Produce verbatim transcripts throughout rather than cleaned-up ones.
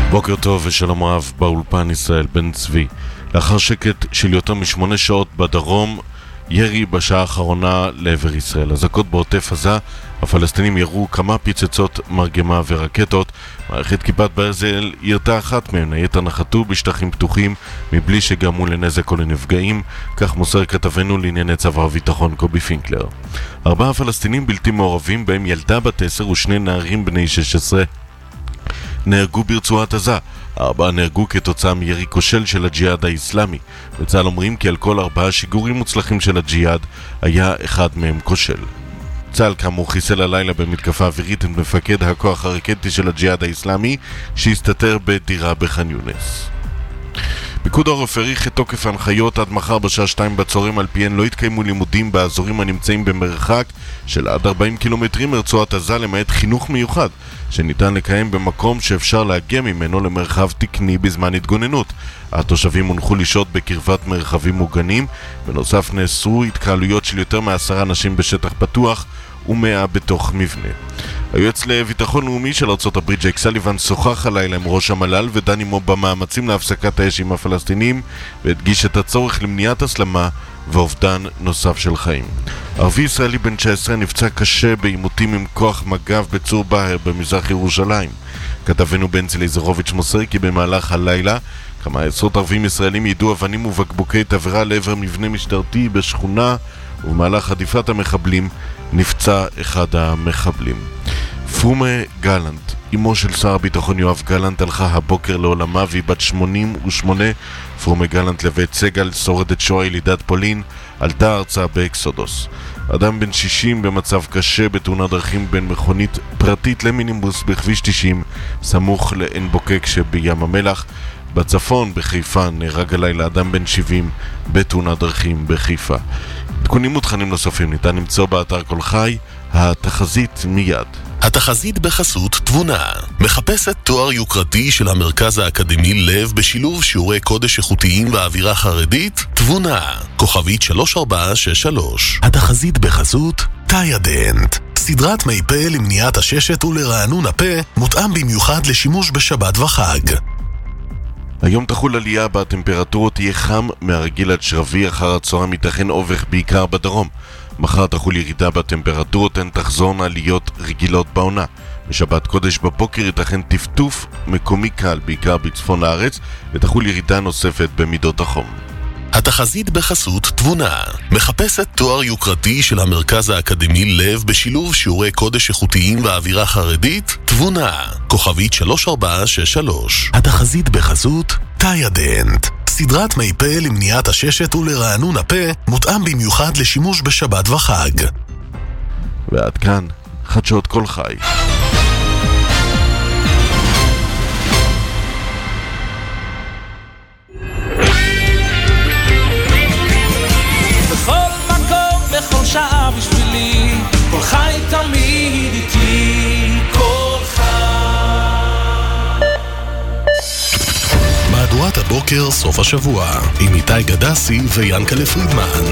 בוקר טוב ושלום רב, באולפן ישראל בן צבי. לאחר שקט של יותר משמונה שעות בדרום, ירי בשעה האחרונה לעבר ישראל. אזעקות בעוטף עזה, הפלסטינים ירו כמה פיצצות מרגמה ורקטות. מערכת כיפת ברזל ירתה אחת מהם, היתר נחתו בשטחים פתוחים מבלי שגרמו לנזק או לנפגעים, כך מוסר כתבנו לענייני צבא הביטחון קובי פינקלר. ארבעה פלסטינים בלתי מעורבים, בהם ילדה בת עשר ושני נערים בני שש עשרה, נהרגו ברצועת עזה. ארבעה נהרגו כתוצאה מירי כושל של הג'יהאד האסלאמי. בצה"ל אומרים כי על כל ארבעה שיגורים מוצלחים של הג'יהאד היה אחד מהם כושל. צה"ל כאמור חיסל הלילה במתקפה אווירית את מפקד הכוח הרקטי של הג'יהאד האסלאמי שהסתתר בדירה בח'אן יונס. פיקוד העורף האריך את תוקף ההנחיות עד מחר בשעה שתיים בצהריים, על פיהן לא יתקיימו לימודים באזורים הנמצאים במרחק של עד ארבעים קילומטרים מרצועת עזה, למעט חינוך מיוחד שניתן לקיים במקום שאפשר להגיע ממנו למרחב תקני בזמן התגוננות. התושבים הונחו לשהות בקרבת מרחבים מוגנים. בנוסף נאסרו התקהלויות של יותר מעשרה אנשים בשטח פתוח ומאה בתוך מבנה. היועץ לביטחון לאומי של ארצות הברית ג'ייק סליבן שוחח הלילה עם ראש המל"ל ודן עמו במאמצים להפסקת האש עם הפלסטינים, והדגיש את הצורך למניעת הסלמה ואובדן נוסף של חיים. ערבי ישראלי בן תשע עשרה נפצע קשה בעימותים עם כוח מג"ב בצור בהר במזרח ירושלים. כתבנו בנצי ליזרוביץ' מוסר כי במהלך הלילה כמה עשרות ערבים ישראלים יידו אבנים ובקבוקי תבערה לעבר מבנה משטרתי בשכונה, ובמהלך עדיפת המחבלים נפצע אחד המחבלים. פרומה גלנט, אמו של שר הביטחון יואב גלנט, הלכה הבוקר לעולמה והיא בת שמונים ושמונה. פרומה גלנט לבית סגל, שורדת שואה ילידת פולין, עלתה ארצה באקסודוס. אדם בן שישים במצב קשה בתאונת דרכים בין מכונית פרטית למיניבוס בכביש תשעים סמוך לעין בוקק שבים המלח. בצפון בחיפה נהרג הלילה אדם בן שבעים בתאונת דרכים בחיפה. עדכונים ותכנים נוספים ניתן למצוא באתר כל חי. התחזית מיד. התחזית בחסות תבונה. מחפשת תואר יוקרתי של המרכז האקדמי לב בשילוב שיעורי קודש איכותיים ואווירה חרדית? תבונה. כוכבית שלוש ארבע שש שלוש. התחזית בחסות תאידנט. סדרת מי פה למניעת הששת ולרענון הפה, מותאם במיוחד לשימוש בשבת וחג. היום תחול עלייה בטמפרטורות, יהיה חם מהרגיל עד שרבי, אחר הצהריים ייתכן אובך בעיקר בדרום. מחר תחול ירידה בטמפרטורות, הן תחזורנה עליות רגילות בעונה. בשבת קודש בבוקר ייתכן טפטוף מקומי קל בעיקר בצפון הארץ, ותחול ירידה נוספת במידות החום. התחזית בחסות תבונה. מחפשת תואר יוקרתי של המרכז האקדמי לב בשילוב שיעורי קודש איכותיים ואווירה חרדית? תבונה. כוכבית שלוש ארבע שש שלוש. התחזית בחסות תאידנט. סדרת מי פה למניעת הששת ולרענון הפה, מותאם במיוחד לשימוש בשבת וחג. ועד כאן חדשות כל חי. בכל מקום, בכל שעה בשבילי, כל חי תמיד איתי, כל חי. מהדורת הבוקר סוף השבוע עם איתי גדסי ויאנקלה פרידמן.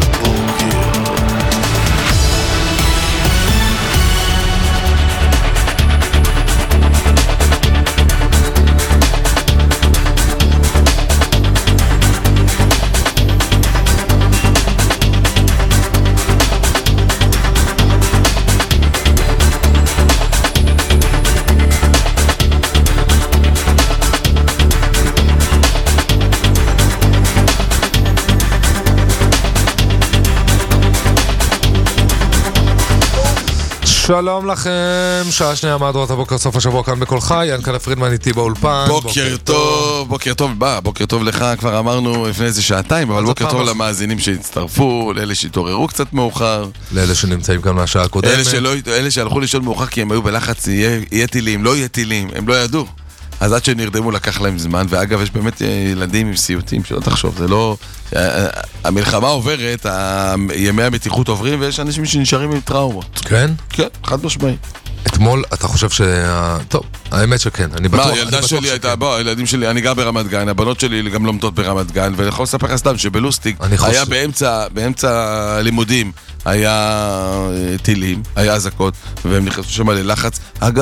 שלום לכם, שעה שנייה מהדורת הבוקר סוף השבוע כאן בכל חי, יאנקלה פרידמן איתי באולפן. בוקר טוב, בוקר טוב, בא, בוקר טוב לך, כבר אמרנו לפני איזה שעתיים, אבל בוקר טוב למאזינים שהצטרפו, לאלה שהתעוררו קצת מאוחר, לאלה שנמצאים כאן מהשעה הקודמת, אלה שהלכו לישון מאוחר כי הם היו בלחץ, יהיה טילים, לא יהיה טילים, הם לא ידעו. אז עד שנרדמו לקח להם זמן, ואגב יש באמת ילדים עם סיוטים, שלא תחשוב, זה לא... המלחמה עוברת, ימי המתיחות עוברים, ויש אנשים שנשארים עם טראומות. כן? כן, חד משמעי. אתמול, אתה חושב ש... טוב, האמת שכן, אני בטוח... מה, הילדה שלי הייתה, בוא, הילדים שלי, אני גר ברמת גן, הבנות שלי גם לומדות ברמת גן, ואני יכול לספר לך סתם שבלוסטיק היה באמצע, באמצע הלימודים, היה טילים, היה אזעקות, והם נכנסו שם ללחץ. אגב,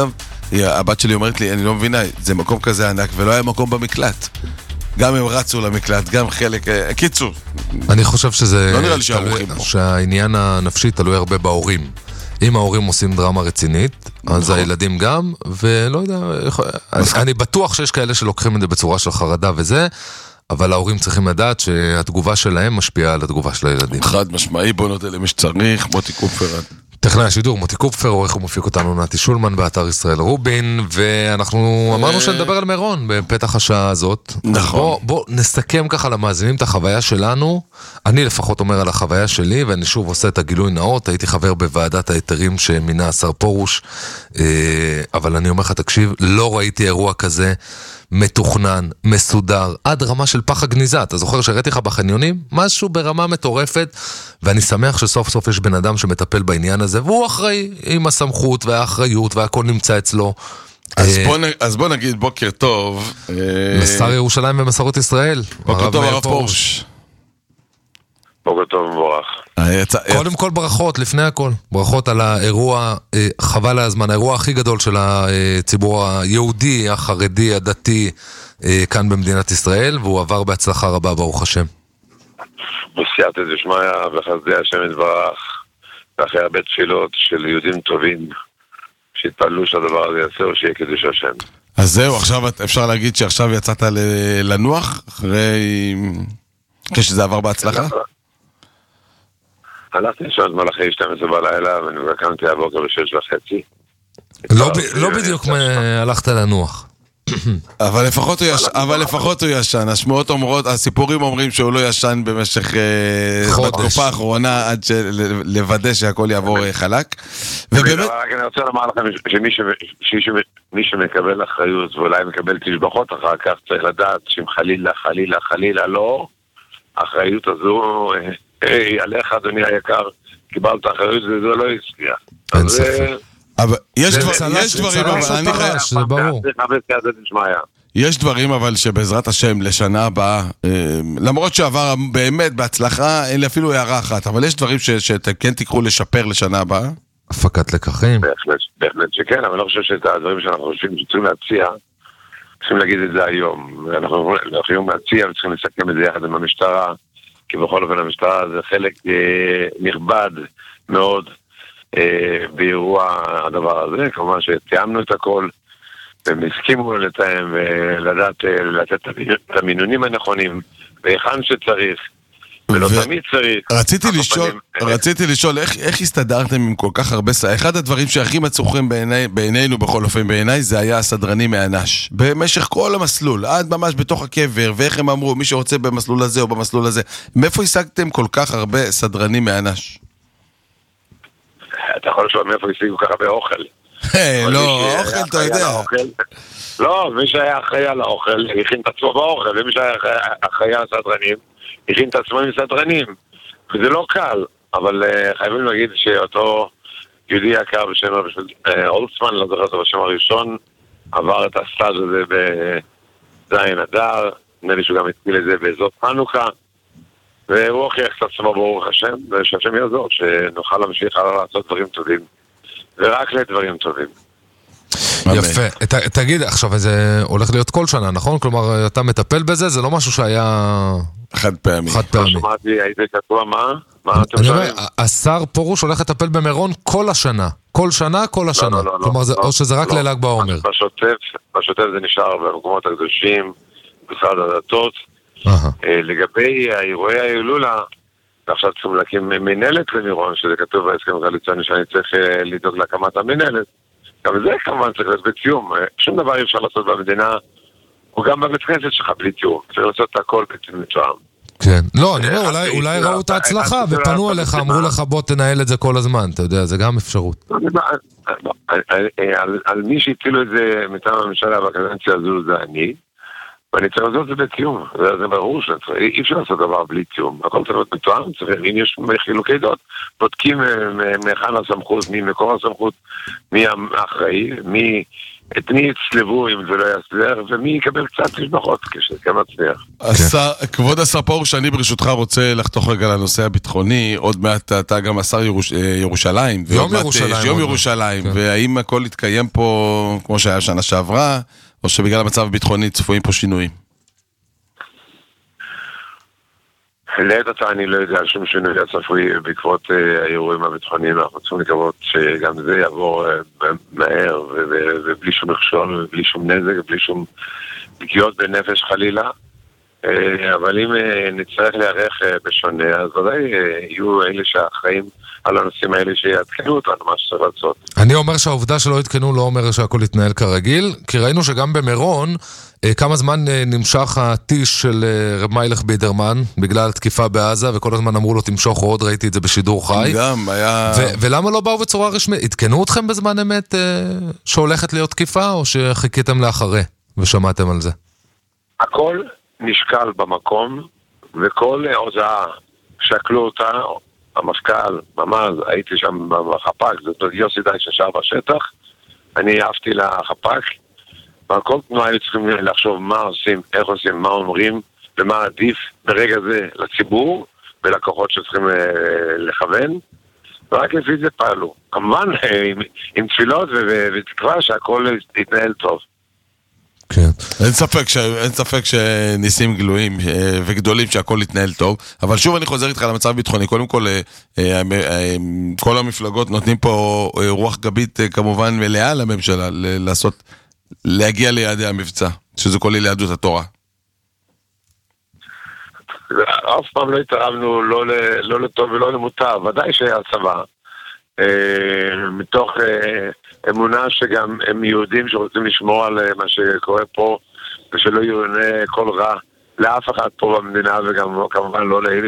הבת שלי אומרת לי, אני לא מבינה, זה מקום כזה ענק, ולא היה מקום במקלט. גם הם רצו למקלט, גם חלק... קיצור. אני חושב שזה... לא נראה לי שהערוכים פה. שהעניין הנפשי תלוי הרבה בהורים. אם ההורים עושים דרמה רצינית, אז הילדים גם, ולא יודע... אני בטוח שיש כאלה שלוקחים את זה בצורה של חרדה וזה, אבל ההורים צריכים לדעת שהתגובה שלהם משפיעה על התגובה של הילדים. חד משמעי, בוא נותן למי שצריך, מוטי קופר. טכנאי השידור, מוטי קופר, עורך ומפיק אותנו נתי שולמן באתר ישראל רובין, ואנחנו אמרנו שנדבר על מירון בפתח השעה הזאת. נכון. בוא, בוא נסכם ככה למאזינים את החוויה שלנו. אני לפחות אומר על החוויה שלי, ואני שוב עושה את הגילוי נאות, הייתי חבר בוועדת היתרים שמינה השר פורוש, אבל אני אומר לך, תקשיב, לא ראיתי אירוע כזה מתוכנן, מסודר, עד רמה של פח הגניזה. אתה זוכר שהראיתי לך בחניונים? משהו ברמה מטורפת, ואני שמח שסוף סוף יש בן אדם שמטפל בעניין הזה, והוא אחראי עם הסמכות והאחריות, והכל נמצא אצלו. אז בוא, אז בוא נגיד בוקר טוב. לשר ירושלים ומסורת ישראל. בוקר טוב הרב פורוש. בוקר טוב מבורך. קודם כל ברכות, לפני הכל. ברכות על האירוע, חבל הזמן, האירוע הכי גדול של הציבור היהודי, החרדי, הדתי, כאן במדינת ישראל, והוא עבר בהצלחה רבה, ברוך השם. בסייעתא דשמיא וחסדי השם יתברך, ואחרי הרבה תפילות של יהודים טובים, שהתפללו שהדבר הזה יעשה או שיהיה קידוש השם. אז זהו, עכשיו אפשר להגיד שעכשיו יצאת לנוח, אחרי... כשזה עבר בהצלחה? הלכתי לשעות מלאכי שתים עשרה בלילה, ואני קמתי הבוקר בשש וחצי. לא בדיוק הלכת לנוח. אבל לפחות הוא ישן, אבל לפחות הוא ישן. השמועות אומרות, הסיפורים אומרים שהוא לא ישן במשך בתקופה האחרונה, עד לוודא שהכל יעבור חלק. ובאמת... אני רוצה לומר לכם שמי שמקבל אחריות, ואולי מקבל תשבחות אחר כך, צריך לדעת שאם חלילה, חלילה, חלילה לא, האחריות הזו, היי, עליך אדוני היקר, קיבלת אחריות וזה לא יצליח. אין ספק. אבל יש דברים, אבל אני חייב... זה ברור. יש דברים אבל שבעזרת השם לשנה הבאה, למרות שעבר באמת בהצלחה, אין לי אפילו הערה אחת, אבל יש דברים שאתם כן תקחו לשפר לשנה הבאה? הפקת לקחים. בהחלט שכן, אבל אני לא חושב שאת הדברים שאנחנו חושבים שצריכים להציע, צריכים להגיד את זה היום. אנחנו יכולים להציע וצריכים לסכם את זה יחד עם המשטרה, כי בכל אופן המשטרה זה חלק נכבד מאוד באירוע הדבר הזה. כמובן שתיאמנו את הכל, והם הסכימו לתאם ולדעת לתת את המינונים הנכונים, והיכן שצריך, ולא תמיד צריך. רציתי לשאול, רציתי לשאול, איך הסתדרתם עם כל כך הרבה... אחד הדברים שהכי מצוחים בעינינו, בכל אופן בעיניי, זה היה הסדרנים מהנש. במשך כל המסלול, עד ממש בתוך הקבר, ואיך הם אמרו, מי שרוצה במסלול הזה או במסלול הזה. מאיפה השגתם כל כך הרבה סדרנים מהנש? אתה יכול לשאול מאיפה השיגו ככה באוכל. לא, אוכל אתה יודע. לא, מי שהיה אחראי על האוכל, הכין את עצמו באוכל, ומי שהיה אחראי על הסדרנים, הכין את עצמו עם סדרנים. וזה לא קל, אבל חייבים להגיד שאותו יהודי יקר בשם אולצמן, לא זוכר אותו בשם הראשון, עבר את הסטאז' הזה בזין אדר, נראה לי שהוא גם התחיל את זה באזור חנוכה, והוא הוכיח את עצמו ברוך השם, ושהשם יעזור, שנוכל להמשיך הלאה לעשות דברים טובים, ורק לדברים טובים. יפה. תגיד, עכשיו זה הולך להיות כל שנה, נכון? כלומר, אתה מטפל בזה, זה לא משהו שהיה... חד פעמי. חד פעמי. לא שמעתי, הייתי כתוע מה? מה אתם אני שואלים? אומר, השר פורוש הולך לטפל במירון כל השנה. כל שנה, כל השנה. כלומר, או שזה רק לל"ג בעומר. בשוטף, בשוטף זה נשאר במקומות הקדושים, משרד הדתות. לגבי האירועי ההילולה, ועכשיו צריכים להקים מנהלת למירון, שזה כתוב בהסכם הקואליציוני שאני צריך לדאוג להקמת המנהלת. גם זה כמובן צריך להיות בתיאום. שום דבר אי אפשר לעשות במדינה, וגם בבית כנסת שלך בלי תיאום. צריך לעשות את הכל בתיאום. כן. לא, אני אומר, אולי ראו את ההצלחה ופנו אליך, אמרו לך בוא תנהל את זה כל הזמן, אתה יודע, זה גם אפשרות. על מי שהטילו את זה מטעם הממשלה בקדנציה הזו זה אני, ואני צריך לעשות את זה בתיאום, זה, זה ברור שאי אפשר לעשות דבר בלי תיאום, הכל צריך להיות מתואם, אם יש חילוקי דעות, בודקים מהיכן הסמכות, מי מקור הסמכות, מי האחראי, מי, את מי יצלבו אם זה לא יסדר, ומי יקבל קצת תשבחות כשכם מצליח. כבוד השר פרוש, אני ברשותך רוצה לחתוך רגע לנושא הביטחוני, עוד מעט אתה גם השר ירושלים, יום ירושלים, יום ירושלים, והאם הכל יתקיים פה כמו שהיה שנה שעברה, או שבגלל המצב הביטחוני צפויים פה שינויים? לעת עתה אני לא יודע שום שינוי הצפוי בעקבות האירועים הביטחוניים, אנחנו צריכים לקוות שגם זה יעבור מהר ובלי שום מכשול ובלי שום נזק ובלי שום פגיעות בנפש חלילה, אבל אם נצטרך להיערך בשונה, אז ודאי יהיו אלה שהאחראים על הנושאים האלה שיעדכנו אותנו, מה שצריך לעשות. אני אומר שהעובדה שלא התקנו לא אומר שהכל יתנהל כרגיל, כי ראינו שגם במירון, כמה זמן נמשך הטיש של רב מיילך בידרמן, בגלל התקיפה בעזה, וכל הזמן אמרו לו תמשוך עוד, ראיתי את זה בשידור חי. גם, היה... ולמה לא באו בצורה רשמית? התקנו אתכם בזמן אמת שהולכת להיות תקיפה, או שחיכיתם לאחרי ושמעתם על זה? הכל נשקל במקום, וכל הוזעה שקלו אותה, המפכ"ל, ממש, הייתי שם בחפ"ק, זאת אומרת, יוסי די ששר בשטח, אני אהבתי לחפ"ק, וכל תנועה היו צריכים לחשוב מה עושים, איך עושים, מה אומרים, ומה עדיף ברגע זה לציבור, ולקוחות שצריכים לכוון, ורק לפי זה פעלו. כמובן, עם, עם תפילות ותקווה שהכל יתנהל טוב. כן. אין ספק, ש... אין ספק שניסים גלויים וגדולים שהכל יתנהל טוב, אבל שוב אני חוזר איתך למצב ביטחוני. קודם כל, כל המפלגות נותנים פה רוח גבית כמובן מלאה לממשלה לעשות, להגיע ליעדי המבצע, שזה כל יהדות התורה. אף פעם לא התערבנו לא, לא לטוב ולא למוטב, ודאי שהיה צבא, מתוך אמונה שגם הם יהודים שרוצים לשמור על מה שקורה פה, ושלא יענה כל רע לאף אחד פה במדינה, וגם כמובן לא לאלה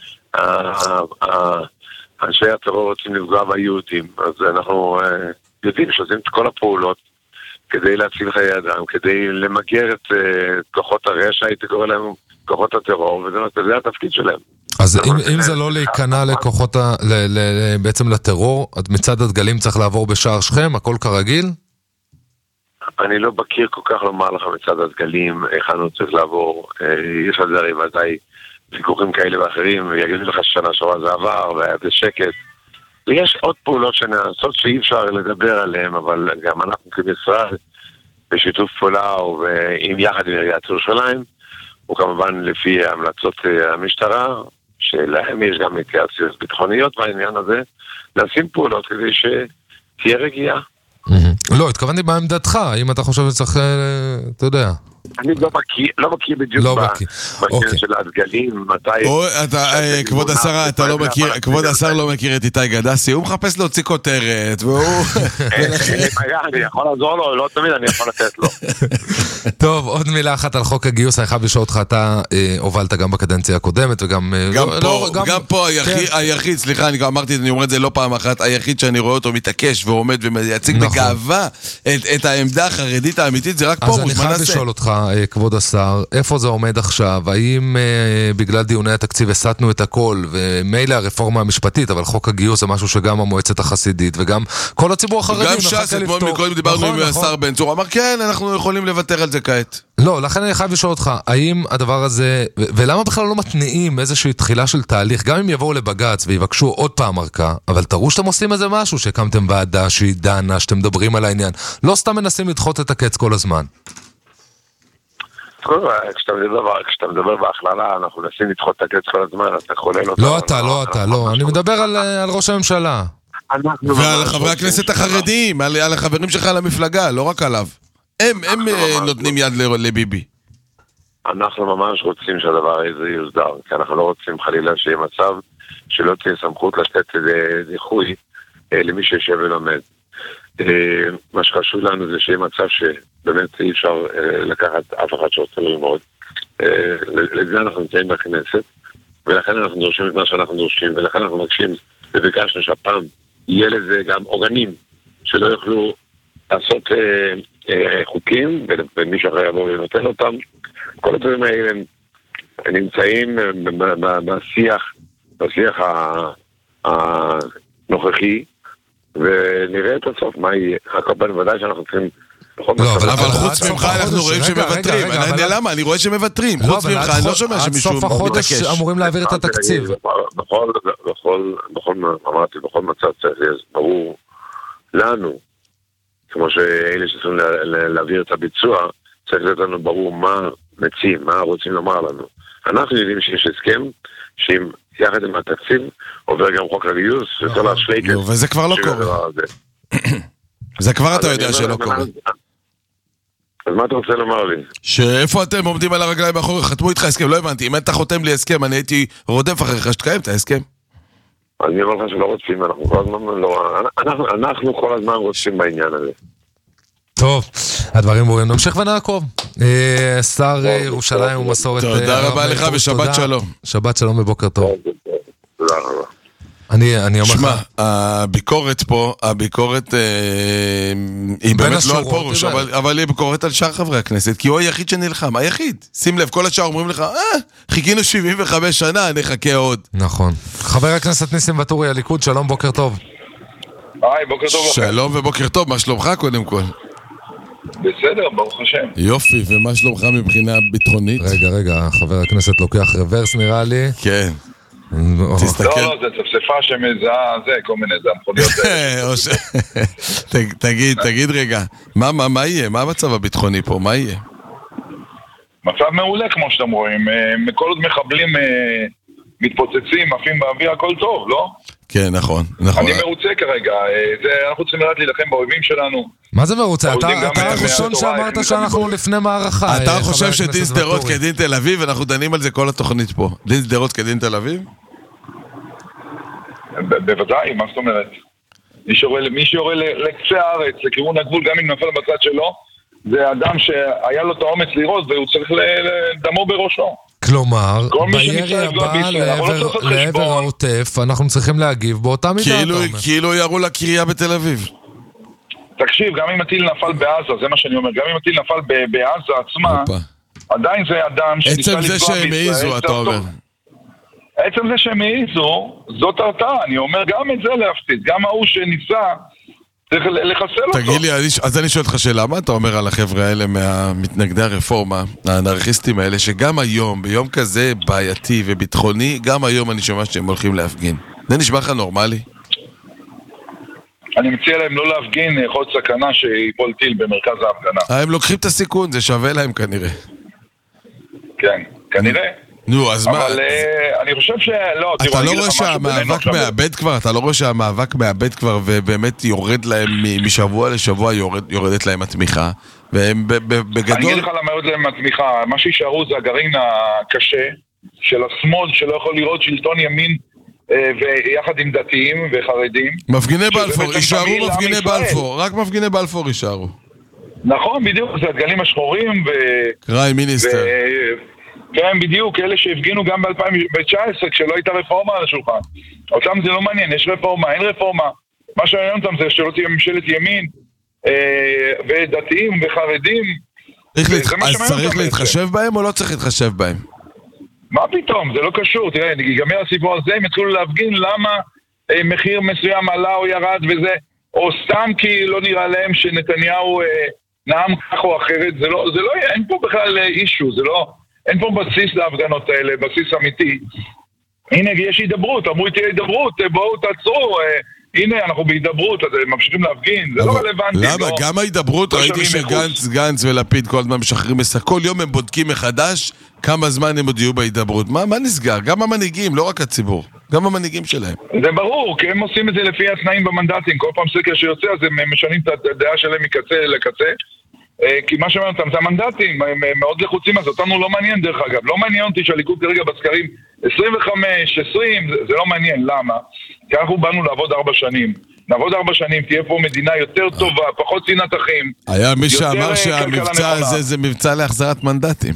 שאנשי הטרור רוצים לפגוע ביהודים. אז אנחנו יודעים שעושים את כל הפעולות כדי להציל חיי אדם, כדי למגר את כוחות הרשע, הייתי קורא להם כוחות הטרור, וזה התפקיד שלהם. אז אם, אם זה לא להיכנע לכוחות, ה, ל, ל, ל, בעצם לטרור, מצד הדגלים צריך לעבור בשער שכם, הכל כרגיל? אני לא מכיר כל כך לומר לך מצד הדגלים, איך אנו צריך לעבור, יש על זה הרי ודאי ויכוחים כאלה ואחרים, ויגידו לך ששנה שעברה זה עבר, והיה זה שקט. ויש עוד פעולות שנעשות שאי אפשר לדבר עליהן, אבל גם אנחנו כמשרד, בשיתוף פעולה, ועם יחד עם עיריית ירושלים, וכמובן לפי המלצות המשטרה, שלהם יש גם התייעצויות ביטחוניות בעניין הזה, לשים פעולות כדי שתהיה רגיעה. לא, התכוונתי בעמדתך, אם אתה חושב שצריך, אתה יודע. אני לא מכיר, לא מכיר בדיוק בעניין של הדגלים, מתי... כבוד השר, אתה לא מכיר, כבוד השר לא מכיר את איתי גדסי, הוא מחפש להוציא כותרת, והוא... אני יכול לעזור לו, לא תמיד אני יכול לתת לו. טוב, עוד מילה אחת על חוק הגיוס, אני חייב לשאול אותך, אתה הובלת גם בקדנציה הקודמת, וגם... גם פה היחיד, סליחה, אני אמרתי, אני אומר את זה לא פעם אחת, היחיד שאני רואה אותו מתעקש ועומד ומייצג בגאווה את העמדה החרדית האמיתית, זה רק פה, אז אני חייב לשאול אותך, כבוד השר, איפה זה עומד עכשיו? האם uh, בגלל דיוני התקציב הסתנו את הכל, ומילא הרפורמה המשפטית, אבל חוק הגיוס זה משהו שגם המועצת החסידית, וגם כל הציבור החרדי גם ש"ס, אתמול מקודם דיברנו עם השר בן צור, אמר כן, אנחנו יכולים לוותר על זה כעת. לא, לכן אני חייב לשאול אותך, האם הדבר הזה, ו- ולמה בכלל לא מתניעים איזושהי תחילה של תהליך, גם אם יבואו לבגץ ויבקשו עוד פעם ארכה, אבל תראו שאתם עושים איזה משהו, שהקמתם ועדה שהיא דנה, שאתם מדברים על העניין, לא סתם מנסים לדחות את הקץ כל הזמן. כשאתה מדבר בהכללה, אנחנו נסים לדחות את הקץ כל הזמן, אתה חולל אותה. לא אתה, לא אתה, לא. אני מדבר על ראש הממשלה. ועל חברי הכנסת החרדים, על החברים שלך למפלגה, לא רק עליו. הם נותנים יד לביבי. אנחנו ממש רוצים שהדבר הזה יוסדר, כי אנחנו לא רוצים חלילה שיהיה מצב שלא תהיה סמכות לתת דיחוי למי שישב ולומד. מה שחשוב לנו זה שיהיה מצב שבאמת אי אפשר לקחת אף אחד שרוצה ללמוד. לזה אנחנו נמצאים בכנסת, ולכן אנחנו דורשים את מה שאנחנו דורשים, ולכן אנחנו מבקשים וביקשנו שהפעם יהיה לזה גם עוגנים שלא יוכלו לעשות חוקים, ומי שאחרי יבוא ונותן אותם, כל הדברים האלה הם נמצאים בשיח, בשיח הנוכחי, ונראה את הסוף, מה יהיה. הקופן ודאי שאנחנו צריכים... לא, אבל חוץ ממך אנחנו רואים שמוותרים. למה? אני רואה שמוותרים. חוץ ממך, אני לא שומע שמישהו מתעקש. עד סוף החודש אמורים להעביר את התקציב. בכל, אמרתי, בכל מצב צריך להיות ברור לנו, כמו שאלה שצריכים להעביר את הביצוע, צריך להיות לנו ברור מה מציעים, מה רוצים לומר לנו. אנחנו יודעים שיש הסכם, שאם יחד עם התקציב עובר גם חוק הגיוס, וכל השלייקס. וזה כבר לא קורה. זה כבר אתה יודע שלא קורה. אז מה אתה רוצה לומר לי? שאיפה אתם עומדים על הרגליים מאחורי, חתמו איתך הסכם, לא הבנתי, אם אתה חותם לי הסכם, אני הייתי רודף אחריך שתקיים את ההסכם. אני אומר לך שלא רוצים, אנחנו כל הזמן לא... אנחנו כל הזמן רוצים בעניין הזה. טוב, הדברים ברורים, נמשיך ונעקוב. שר ירושלים ומסורת... תודה רבה לך ושבת שלום. שבת שלום ובוקר טוב. תודה רבה. אני, אני אומר לך... שמע, הביקורת פה, הביקורת היא באמת לא על פורוש, אבל היא ביקורת על שאר חברי הכנסת, כי הוא היחיד שנלחם, היחיד. שים לב, כל השאר אומרים לך, אה, חיכינו שבעים וחמש שנה, נחכה עוד. נכון. חבר הכנסת ניסים ואטורי, הליכוד, שלום, בוקר טוב. היי, בוקר טוב. שלום ובוקר טוב, מה שלומך קודם כל? בסדר, ברוך השם. יופי, ומה שלומך מבחינה ביטחונית? רגע, רגע, חבר הכנסת לוקח רוורס נראה לי. כן. לא, לא, זה צפצפה שמזהה, זה, כל מיני, זה המכוניות האלה. תגיד, תגיד רגע, מה יהיה? מה המצב הביטחוני פה? מה יהיה? מצב מעולה, כמו שאתם רואים. כל עוד מחבלים מתפוצצים, עפים באוויר, הכל טוב, לא? כן, נכון, נכון. אני מרוצה כרגע, אנחנו צריכים לדעת להילחם באויבים שלנו. מה זה מרוצה? אתה הראשון שאמרת שאנחנו לפני מערכה. אתה חושב שדין סדרות כדין תל אביב, אנחנו דנים על זה כל התוכנית פה. דין סדרות כדין תל אביב? בוודאי, מה זאת אומרת? מי שיורה לקצה הארץ, לכיוון הגבול, גם אם נפל בצד שלו, זה אדם שהיה לו את האומץ לראות, והוא צריך לדמו בראשו. כלומר, בירי הבא לעבר העוטף, אנחנו צריכים להגיב באותה מידה. כאילו ירו לקריה בתל אביב. תקשיב, גם אם הטיל נפל בעזה, זה מה שאני אומר, גם אם הטיל נפל בעזה עצמה, עדיין זה אדם עצם זה שהם העיזו, אתה אומר. עצם זה שהם העיזו, זאת הרתעה, אני אומר גם את זה להפסיד, גם ההוא שניסה, צריך לחסל אותו. תגיד לי, אז אני שואל אותך שאלה, מה אתה אומר על החבר'ה האלה מהמתנגדי הרפורמה, האנרכיסטים האלה, שגם היום, ביום כזה בעייתי וביטחוני, גם היום אני שומע שהם הולכים להפגין. זה נשמע לך נורמלי? אני מציע להם לא להפגין, יכול להיות סכנה שיפול טיל במרכז ההפגנה. הם לוקחים את הסיכון, זה שווה להם כנראה. כן, כנראה. נו, אז מה? אבל אני חושב שלא, אתה לא רואה שהמאבק מאבד כבר, אתה לא רואה שהמאבק מאבד כבר ובאמת יורד להם משבוע לשבוע יורדת להם התמיכה, והם בגדול... אני אגיד לך למה יורד להם התמיכה, מה שישארו זה הגרעין הקשה של השמאל שלא יכול לראות שלטון ימין ויחד עם דתיים וחרדים. מפגיני בלפור, יישארו מפגיני בלפור, רק מפגיני בלפור יישארו. נכון, בדיוק, זה הדגלים השחורים ו... קראי מיניסטר. כן, בדיוק, אלה שהפגינו גם ב-אלפיים תשע עשרה כשלא הייתה רפורמה על השולחן. אותם זה לא מעניין, יש רפורמה, אין רפורמה. מה שעניין אותם זה שלא תהיה ממשלת ימין ודתיים וחרדים. אז צריך להתחשב בהם או לא צריך להתחשב בהם? מה פתאום? זה לא קשור. תראה, ייגמר הסיפור הזה, הם יתחילו להפגין למה מחיר מסוים עלה או ירד וזה, או סתם כי לא נראה להם שנתניהו נעם כך או אחרת. זה לא, זה לא, אין פה בכלל אישו, זה לא... אין פה בסיס להפגנות האלה, בסיס אמיתי. הנה, יש הידברות, אמרו תהיה הידברות, בואו תעצרו, הנה, אנחנו בהידברות, אז ממשיכים להפגין, זה לא רלוונטי. למה? גם ההידברות, ראיתי שגנץ, גנץ ולפיד כל הזמן משחררים, כל יום הם בודקים מחדש כמה זמן הם עוד יהיו בהידברות. מה נסגר? גם המנהיגים, לא רק הציבור, גם המנהיגים שלהם. זה ברור, כי הם עושים את זה לפי התנאים במנדטים, כל פעם סקר שיוצא, אז הם משנים את הדעה שלהם מקצה לקצה. כי מה שאומרים אותם זה המנדטים, הם מאוד לחוצים, אז אותנו לא מעניין דרך אגב, לא מעניין אותי שהליכוד כרגע בסקרים עשרים וחמש, עשרים, זה, זה לא מעניין, למה? כי אנחנו באנו לעבוד ארבע שנים, נעבוד ארבע שנים, תהיה פה מדינה יותר טובה, פחות צנעת אחים. היה מי שאמר שהמבצע הזה זה מבצע להחזרת מנדטים.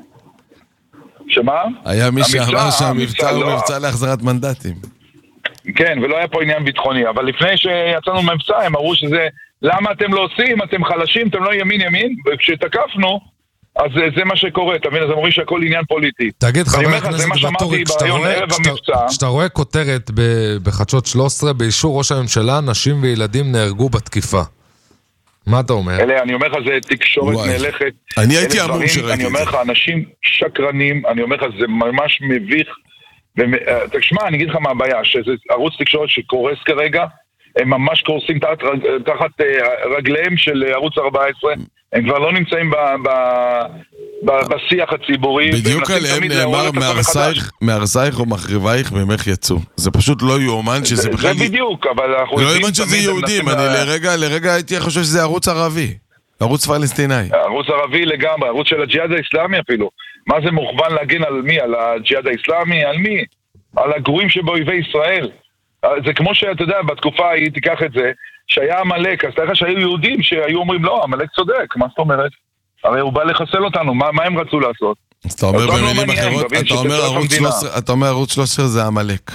שמה? היה מי שאמר שהמבצע הוא מבצע להחזרת מנדטים. כן, ולא היה פה עניין ביטחוני, אבל לפני שיצאנו מבצע, הם אמרו שזה... למה אתם לא עושים? אתם חלשים, אתם לא ימין ימין, וכשתקפנו, אז זה מה שקורה, אתה מבין? אז אומרים שהכל עניין פוליטי. תגיד, חבר הכנסת ואטורי, כשאתה רואה כותרת בחדשות שלוש עשרה, באישור ראש הממשלה, נשים וילדים נהרגו בתקיפה. מה אתה אומר? אלה, אני אומר לך, זה תקשורת נהלכת. אני הייתי אמור שראיתי את זה. אני אומר לך, אנשים שקרנים, אני אומר לך, זה ממש מביך. תשמע, אני אגיד לך מה הבעיה, שזה ערוץ תקשורת שקורס כרגע, הם ממש קורסים תחת, תחת רגליהם של ערוץ ארבע עשרה, הם כבר לא נמצאים ב, ב, ב, בשיח הציבורי. בדיוק עליהם נאמר מהרסייך או מחריבייך ממך יצאו. זה פשוט לא יאומן שזה בכלל... זה בדיוק, אבל אנחנו... לא יאומן שזה יהודים, אני לרגע, לרגע הייתי חושב שזה ערוץ ערבי, ערוץ פלסטיני. ערוץ ערבי לגמרי, ערוץ של הג'יהאד האסלאמי אפילו. מה זה מוכוון להגן על מי? על הג'יהאד האסלאמי? על מי? על הגרועים שבאויבי ישראל. זה כמו שאתה יודע, בתקופה ההיא תיקח את זה, שהיה המלאק, אז תראה שהיו יהודים שהיו אומרים, לא, המלאק צודק, מה זאת אומרת? הרי הוא בא לחסל אותנו, מה, מה הם רצו לעשות? אז אתה אומר במילים אחרות, אתה אומר ערוץ שלוש עשרה, אתה אומר ערוץ שלוש עשרה זה המלאק.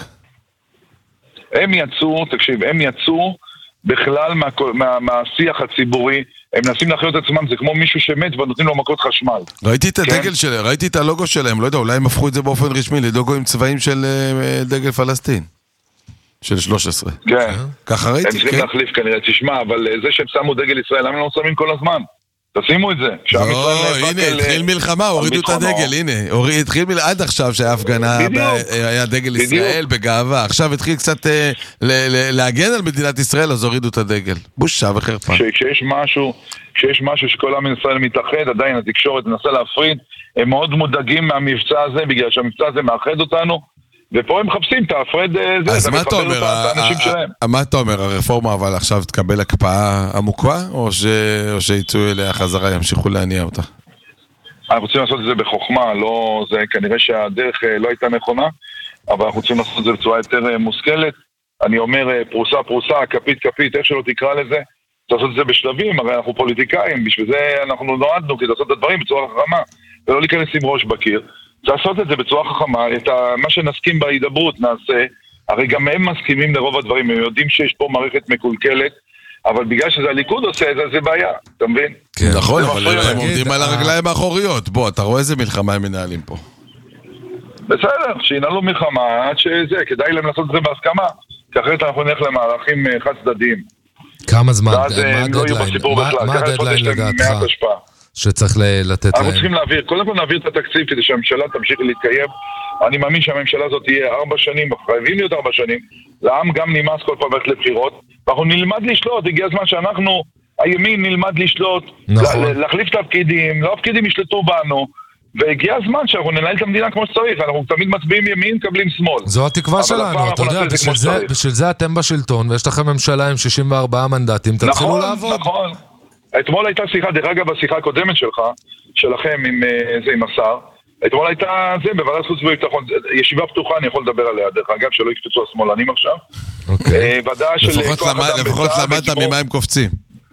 הם יצאו, תקשיב, הם יצאו בכלל מה, מה, מהשיח הציבורי, הם מנסים להחיות את עצמם, זה כמו מישהו שמת ונותנים לו מכות חשמל. ראיתי את הדגל שלהם, ראיתי את הלוגו שלהם, לא יודע, אולי הם הפכו את זה באופן רשמי, לדוגו עם צבעים של דגל פלסטין. של שלוש עשרה. כן. ככה ראיתי, כן. הם צריכים להחליף כנראה, תשמע, אבל זה שהם שמו דגל ישראל, למה הם לא שמים כל הזמן? תשימו את זה. לא, הנה, התחיל מלחמה, הורידו את הדגל, הנה. התחיל עד עכשיו שהיה הפגנה, היה דגל ישראל בגאווה. עכשיו התחיל קצת להגן על מדינת ישראל, אז הורידו את הדגל. בושה וחרפה. כשיש משהו, כשיש משהו שכל עם ישראל מתאחד, עדיין התקשורת מנסה להפריד, הם מאוד מודאגים מהמבצע הזה, בגלל שהמבצע הזה מאחד אותנו, ופה הם מחפשים את ההפרד זה, אז מה אתה אומר, מה אתה אומר, הרפורמה אבל עכשיו תקבל הקפאה עמוקה, או שיצאו אליה חזרה, ימשיכו להניע אותה? אנחנו רוצים לעשות את זה בחוכמה, לא, זה כנראה שהדרך לא הייתה נכונה, אבל אנחנו רוצים לעשות את זה בצורה יותר מושכלת, אני אומר פרוסה פרוסה, כפית כפית, איך שלא תקרא לזה, לעשות את זה בשלבים, הרי אנחנו פוליטיקאים, בשביל זה אנחנו נועדנו כדי לעשות את הדברים בצורה חכמה, ולא להיכנס עם ראש בקיר. לעשות את זה בצורה חכמה, את מה שנסכים בהידברות נעשה, הרי גם הם מסכימים לרוב הדברים, הם יודעים שיש פה מערכת מקולקלת, אבל בגלל שזה הליכוד עושה את זה, זה בעיה, אתה מבין? כן, נכון, אבל הם עומדים על הרגליים האחוריות, בוא, אתה רואה איזה מלחמה הם מנהלים פה. בסדר, שינהלו מלחמה, עד שזה, כדאי להם לעשות את זה בהסכמה, כי אחרת אנחנו נלך למערכים חד צדדיים. כמה זמן, מה הדדליין לדעתך? שצריך לתת להם. אנחנו צריכים להעביר, קודם כל נעביר את התקציב כדי שהממשלה תמשיך להתקיים. אני מאמין שהממשלה הזאת תהיה ארבע שנים, חייבים להיות ארבע שנים, לעם גם נמאס כל פעם ללכת לבחירות, ואנחנו נלמד לשלוט, הגיע הזמן שאנחנו, הימין נלמד לשלוט, נכון. להחליף את הפקידים, לא הפקידים ישלטו בנו, והגיע הזמן שאנחנו ננהל את המדינה כמו שצריך, אנחנו תמיד מצביעים ימין, קבלים שמאל. זו התקווה שלנו, אתה יודע, בשביל זה, בשביל זה אתם בשלטון, ויש לכם ממשלה עם שישים וארבעה מנדטים, תתחילו לעבוד. נכון, אתמול הייתה שיחה, דרך אגב, בשיחה הקודמת שלך, שלכם עם זה, עם השר, אתמול הייתה זה, בוועדת חוץ וביטחון, ישיבה פתוחה, אני יכול לדבר עליה, דרך אגב, שלא יקפצו השמאלנים עכשיו. אוקיי. ועדה של... לפחות למדת ממה הם קופצים.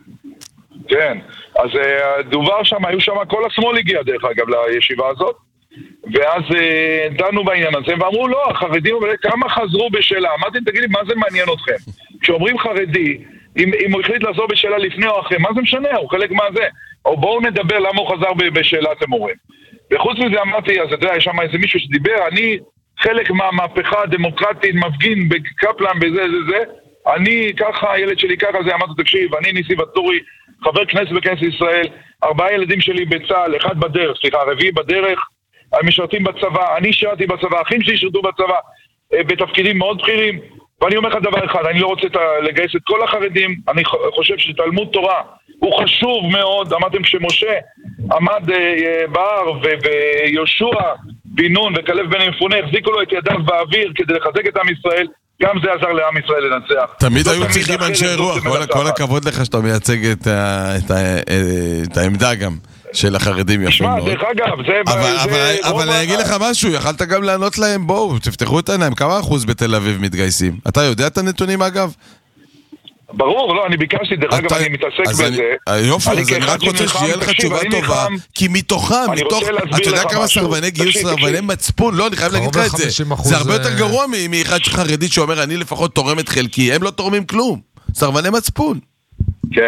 כן, אז דובר שם, היו שם, כל השמאל הגיע, דרך אגב, לישיבה הזאת, ואז דנו בעניין הזה, ואמרו, לא, החרדים, כמה חזרו בשאלה, אמרתי, תגידי, מה זה מעניין אתכם? כשאומרים חרדי, אם, אם הוא החליט לעזור בשאלה לפני או אחרי, מה זה משנה? הוא חלק מה זה. או בואו נדבר למה הוא חזר בשאלה, אתם אומרים. וחוץ מזה אמרתי, אז אתה יודע, יש שם איזה מישהו שדיבר, אני חלק מהמהפכה הדמוקרטית, מפגין בקפלן, בזה, זה, זה. אני ככה, הילד שלי ככה, זה אמרתי, תקשיב, אני ניסי ואטורי, חבר כנסת בכנסת ישראל, ארבעה ילדים שלי בצה"ל, אחד בדרך, סליחה, רביעי בדרך, הם משרתים בצבא, אני שרתי בצבא, אחים שלי שרתו בצבא, בתפקידים מאוד בכירים, ואני אומר לך דבר אחד, אני לא רוצה לגייס את כל החרדים, אני חושב שתלמוד תורה הוא חשוב מאוד, אמרתם כשמשה עמד בהר ויהושע בן נון וכלב בן יפונה החזיקו לו את ידיו באוויר כדי לחזק את עם ישראל, גם זה עזר לעם ישראל לנצח. תמיד היו צריכים אנשי רוח, כל הכבוד לך שאתה מייצג את העמדה גם של החרדים יפים מאוד. דרך אגב, זה... אבל אני אגיד לך משהו, יכלת גם לענות להם, בואו, תפתחו את העיניים, כמה אחוז בתל אביב מתגייסים? אתה יודע את הנתונים אגב? ברור, לא, אני ביקשתי, דרך אגב, אני מתעסק בזה. יופי, אז אני רק רוצה שיהיה לך תשובה טובה, כי מתוכם, אתה יודע כמה סרבני גיוס, סרבני מצפון, לא, אני חייב להגיד לך את זה. זה הרבה יותר גרוע מאחד חרדי שאומר, אני לפחות תורם את חלקי, הם לא תורמים כלום. סרבני מצפון. כן.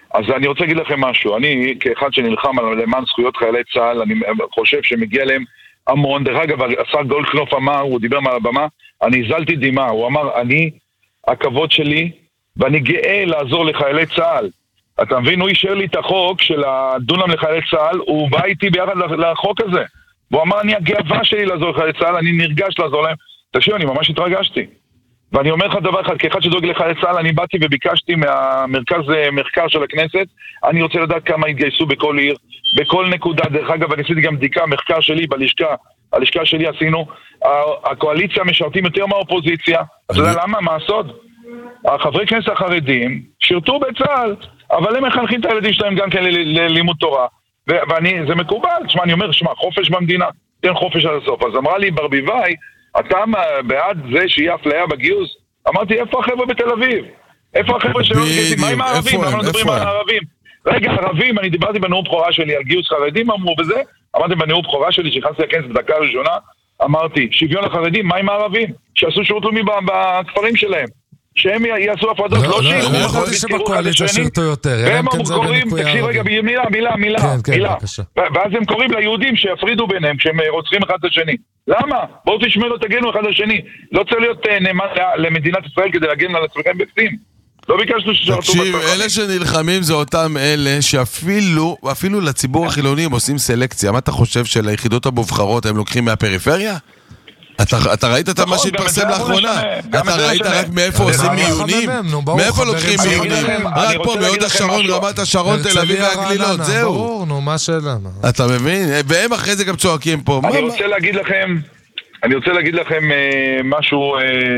אז אני רוצה להגיד לכם משהו, אני כאחד שנלחם למען זכויות חיילי צה"ל, אני חושב שמגיע להם המון. דרך אגב, השר גולדקנופ אמר, הוא דיבר מעל הבמה, אני הזלתי דמעה, הוא אמר, אני, הכבוד שלי, ואני גאה לעזור לחיילי צה"ל. אתה מבין, הוא אישר לי את החוק של הדונם לחיילי צה"ל, הוא בא איתי ביחד לחוק הזה. והוא אמר, אני הגאווה שלי לעזור לחיילי צה"ל, אני נרגש לעזור להם. תקשיב, אני ממש התרגשתי. ואני אומר לך דבר אחד, כאחד שדואג לחיילי צה"ל, אני באתי וביקשתי מהמרכז מחקר של הכנסת, אני רוצה לדעת כמה התגייסו בכל עיר, בכל נקודה. דרך אגב, אני עשיתי גם בדיקה, מחקר שלי בלשכה, הלשכה שלי עשינו, הקואליציה משרתים יותר מהאופוזיציה. אתה יודע למה? מה הסוד? החברי כנסת החרדים שירתו בצה"ל, אבל הם מחנכים את הילדים שלהם גם כן ללימוד תורה. ואני, זה מקובל, תשמע, אני אומר, תשמע, חופש במדינה, תן חופש עד הסוף. אז אמרה לי ברביבאי, אתה בעד זה שיהיה אפליה בגיוס? אמרתי, איפה החבר'ה בתל אביב? איפה החבר'ה שלא מתגייסים? מה עם הערבים? למה לא מדברים על הערבים? רגע, ערבים, אני דיברתי בנאום בכורה שלי על גיוס חרדים, אמרו בזה, אמרתי בנאום בכורה שלי, שכנסתי לכנס בדקה הראשונה, אמרתי, שוויון לחרדים, מה עם הערבים? שעשו שירות לאומי בכפרים שלהם. שהם יעשו הפרדות, לא שילכו. לא יכולתי שבקואליציה שירתו יותר. והם קוראים, תקשיב רגע, מילה, מילה, מילה, מילה. ואז הם קוראים ליהודים שיפרידו ביניהם כשהם רוצחים אחד את השני. למה? בואו תשמעו, תגנו אחד לשני. לא צריך להיות נאמן למדינת ישראל כדי להגן על עצמכם בפנים. לא ביקשנו ששרתו בצבא. תקשיב, אלה שנלחמים זה אותם אלה שאפילו, אפילו לציבור החילוני הם עושים סלקציה. מה אתה חושב שליחידות המובחרות הם לוקחים מהפריפריה? אתה ראית את מה שהתפרסם לאחרונה? אתה ראית רק מאיפה עושים מיונים? מאיפה לוקחים מיונים? רק פה מאוד השרון, רמת השרון, תל אביב והגלילות, זהו. ברור, נו, מה שאלה? אתה מבין? והם אחרי זה גם צועקים פה. אני רוצה להגיד לכם, אני רוצה להגיד לכם משהו,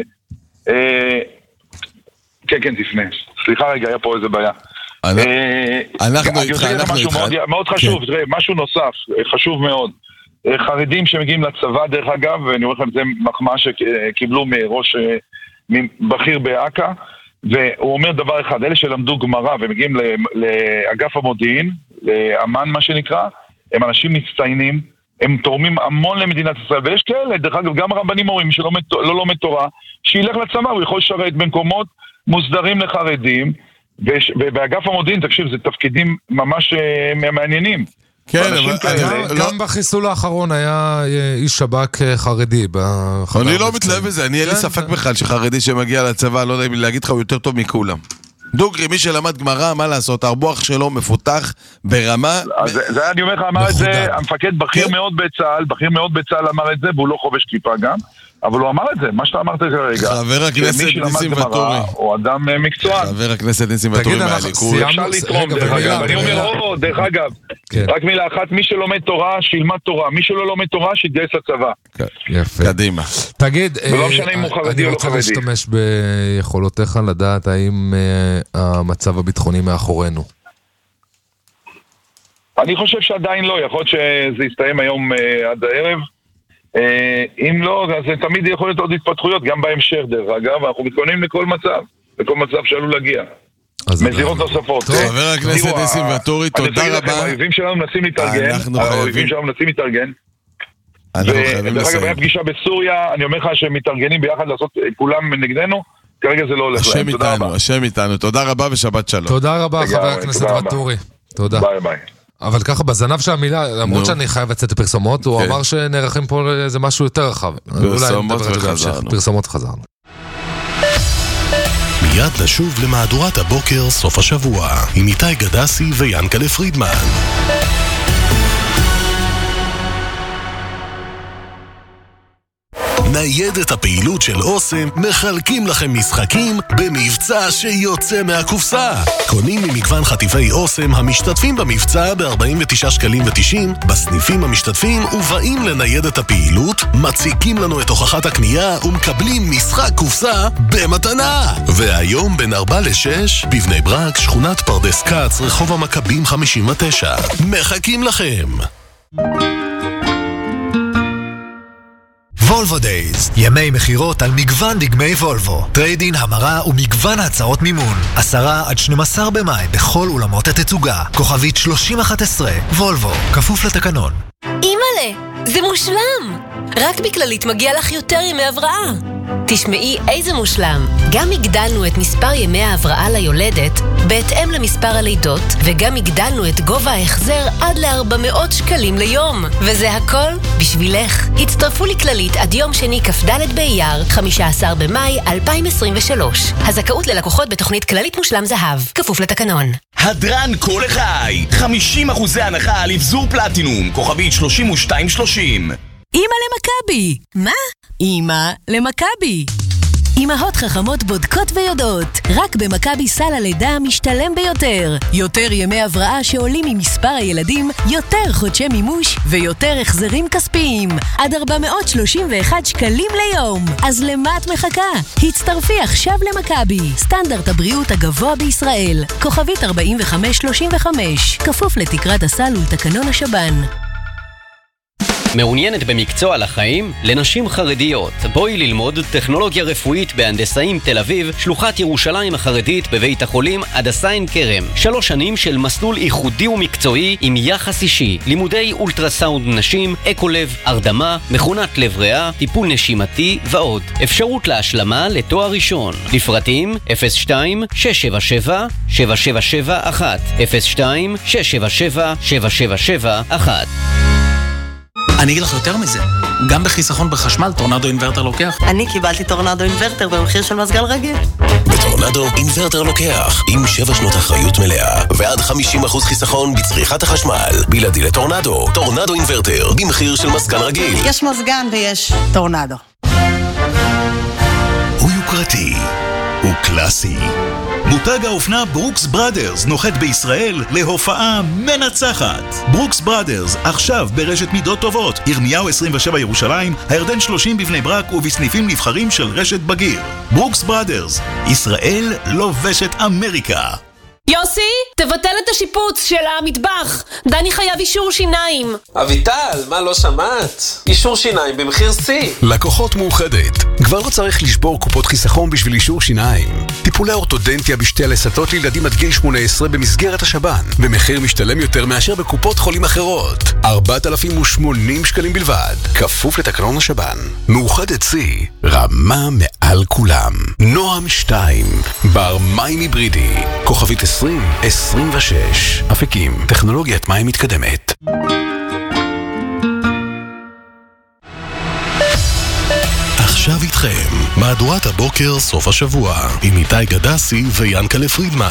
כן, כן, תפנה. סליחה רגע, היה פה איזה בעיה. אנחנו איתך, אנחנו איתך. מאוד חשוב, תראה, משהו נוסף, חשוב מאוד. חרדים שמגיעים לצבא, דרך אגב, ואני אומר לכם, זה מחמאה שקיבלו מראש בכיר באקה, והוא אומר דבר אחד, אלה שלמדו גמרא ומגיעים לאגף המודיעין, לאמן מה שנקרא, הם אנשים מצטיינים, הם תורמים המון למדינת ישראל, ויש כאלה, דרך אגב, גם הרבנים אומרים שלא לא לומד תורה, שילך לצבא, הוא יכול לשרת במקומות מוסדרים לחרדים, ובאגף המודיעין, תקשיב, זה תפקידים ממש מעניינים. כן, אבל... גם בחיסול האחרון היה איש שב"כ חרדי. אני לא מתלהב בזה, אני אין לי ספק בכלל שחרדי שמגיע לצבא, לא יודע אם להגיד לך, הוא יותר טוב מכולם. דוגרי, מי שלמד גמרא, מה לעשות? הרבוח שלו מפותח ברמה... זה אני אומר לך, אמר את זה, המפקד בכיר מאוד בצה"ל, בכיר מאוד בצה"ל אמר את זה, והוא לא חובש כיפה גם, אבל הוא אמר את זה, מה שאתה אמרת כרגע. חבר הכנסת ניסים ואטורי. הוא אדם מקצוען. חבר הכנסת ניסים ואטורי מהליכוד. אפשר לתרום, דרך אגב. אני אומר, או, דרך אגב, רק מילה אחת, מי שלומד תורה, שילמד תורה. מי שלא לומד תורה, שיתגייס לצבא. יפה. קדימה. תגיד, ולא משנה אם הוא חרדי או לא חרדי. אני רוצה להשתמש ביכולותיך לדעת האם המצב הביטחוני מאחורינו. אני חושב שעדיין לא, יכול להיות שזה יסתיים היום עד הערב. אם לא, אז תמיד יכול להיות עוד התפתחויות, גם בהמשך דרך אגב, אנחנו מתכוננים לכל מצב, לכל מצב שעלול להגיע. מזירות נוספות. חבר הכנסת ניסים ואטורי, תודה רבה. האויבים שלנו מנסים להתארגן, האויבים שלנו מנסים להתארגן. ודרך אגב, היה פגישה בסוריה, אני אומר לך שהם מתארגנים ביחד לעשות כולם נגדנו, כרגע זה לא הולך להם. השם איתנו, השם איתנו. תודה רבה ושבת שלום. תודה רבה, חבר הכנסת ואטורי. תודה. ביי ביי. אבל ככה בזנב של המילה, למרות שאני חייב לצאת לפרסומות, הוא אמר שנערכים פה איזה משהו יותר רחב. פרסומות וחזרנו. פרסומות וחזרנו. מיד לשוב למהדורת הבוקר סוף השבוע, עם איתי גדסי ויאנקלה פרידמן. ניידת הפעילות של אוסם מחלקים לכם משחקים במבצע שיוצא מהקופסה. קונים ממגוון חטיפי אוסם המשתתפים במבצע ב-ארבעים ותשעה שקלים ותשעים בסניפים המשתתפים ובאים לניידת הפעילות, מציקים לנו את הוכחת הקנייה ומקבלים משחק קופסה במתנה. והיום בין ארבע לשש בבני ברק, שכונת פרדס קץ, רחוב המכבים חמישים ותשע. מחכים לכם. וולבו דייז, ימי מחירות על מגוון דגמי וולבו, טריידין, המרה ומגוון הצעות מימון. עשרה עד שנים עשר במאי בכל אולמות התצוגה. כוכבית שלושים אחת עשרה, וולבו, כפוף לתקנון. אימאלה, זה מושלם! רק בכללית מגיע לך יותר ימי הבראה. תשמעי איזה מושלם. גם הגדלנו את מספר ימי ההבראה ליולדת בהתאם למספר הלידות, וגם הגדלנו את גובה ההחזר עד ל-ארבע מאות שקלים ליום. וזה הכל בשבילך. הצטרפו לכללית עד יום שני כ"ד באייר, חמישה עשר במאי אלפיים עשרים ושלוש. הזכאות ללקוחות בתוכנית כללית מושלם זהב, כפוף לתקנון. הדרן כל החי, חמישים אחוזי הנחה על אבזור פלטינום, כוכבית שלושים ושתיים שלושים. אמא למכבי. מה? אמא למכבי. אמהות חכמות בודקות ויודעות. רק במכבי סל הלידה המשתלם ביותר. יותר ימי הבראה שעולים ממספר הילדים, יותר חודשי מימוש ויותר החזרים כספיים. עד ארבע מאות שלושים ואחד שקלים ליום. אז למה את מחכה? הצטרפי עכשיו למכבי. סטנדרט הבריאות הגבוה בישראל. כוכבית ארבעים וחמש שלושים וחמש. כפוף לתקרת הסל ולתקנון השב"ן. מעוניינת במקצוע לחיים? לנשים חרדיות. בואי ללמוד טכנולוגיה רפואית בהנדסאים תל אביב, שלוחת ירושלים החרדית בבית החולים הדסה עין כרם. שלוש שנים של מסלול ייחודי ומקצועי עם יחס אישי. לימודי אולטרסאונד נשים, אקולב, הרדמה, מכונת לב ריאה, טיפול נשימתי ועוד. אפשרות להשלמה לתואר ראשון. לפרטים אפס שתיים שש שבע שבע שבע שבע שבע אחת אפס שתיים שש שבע שבע שבע שבע שבע אחת. אני אגיד לך יותר מזה, גם בחיסכון בחשמל טורנדו אינברטר לוקח. אני קיבלתי טורנדו אינברטר במחיר של מזגן רגיל. בטורנדו אינברטר לוקח, עם שבע שנות אחריות מלאה ועד חמישים אחוז חיסכון בצריכת החשמל. בלעדי לטורנדו, טורנדו אינברטר במחיר של מזגן רגיל. יש מזגן ויש טורנדו. הוא יוקרתי, הוא קלאסי. מותג האופנה ברוקס בראדרס נוחת בישראל להופעה מנצחת. ברוקס בראדרס עכשיו ברשת מידות טובות, ירמיהו עשרים ושבע ירושלים, הירדן שלושים בבני ברק ובסניפים נבחרים של רשת בגיר. ברוקס בראדרס, ישראל לובשת אמריקה. יוסי, תבטל את השיפוץ של המטבח. דני חייב אישור שיניים. אביטל, מה לא שמעת? אישור שיניים במחיר C. לקוחות מאוחדת. כבר לא צריך לשבור קופות חיסכון בשביל אישור שיניים. טיפולי אורתודנטיה בשתי הלסתות לילדים עד גיל שמונה עשרה במסגרת השב"ן, במחיר משתלם יותר מאשר בקופות חולים אחרות. ארבעת אלפים ושמונים שקלים בלבד, כפוף לתקנון השב"ן. מאוחדת C, רמה מעל כולם. נועם שתיים, בר מים היברידי, כוכבית עשרים עשרים ושש, אפיקים, טכנולוגיית מים מתקדמת. עכשיו איתכם, מהדורת הבוקר סוף השבוע, עם איתי גדסי ויאנקלה פרידמן.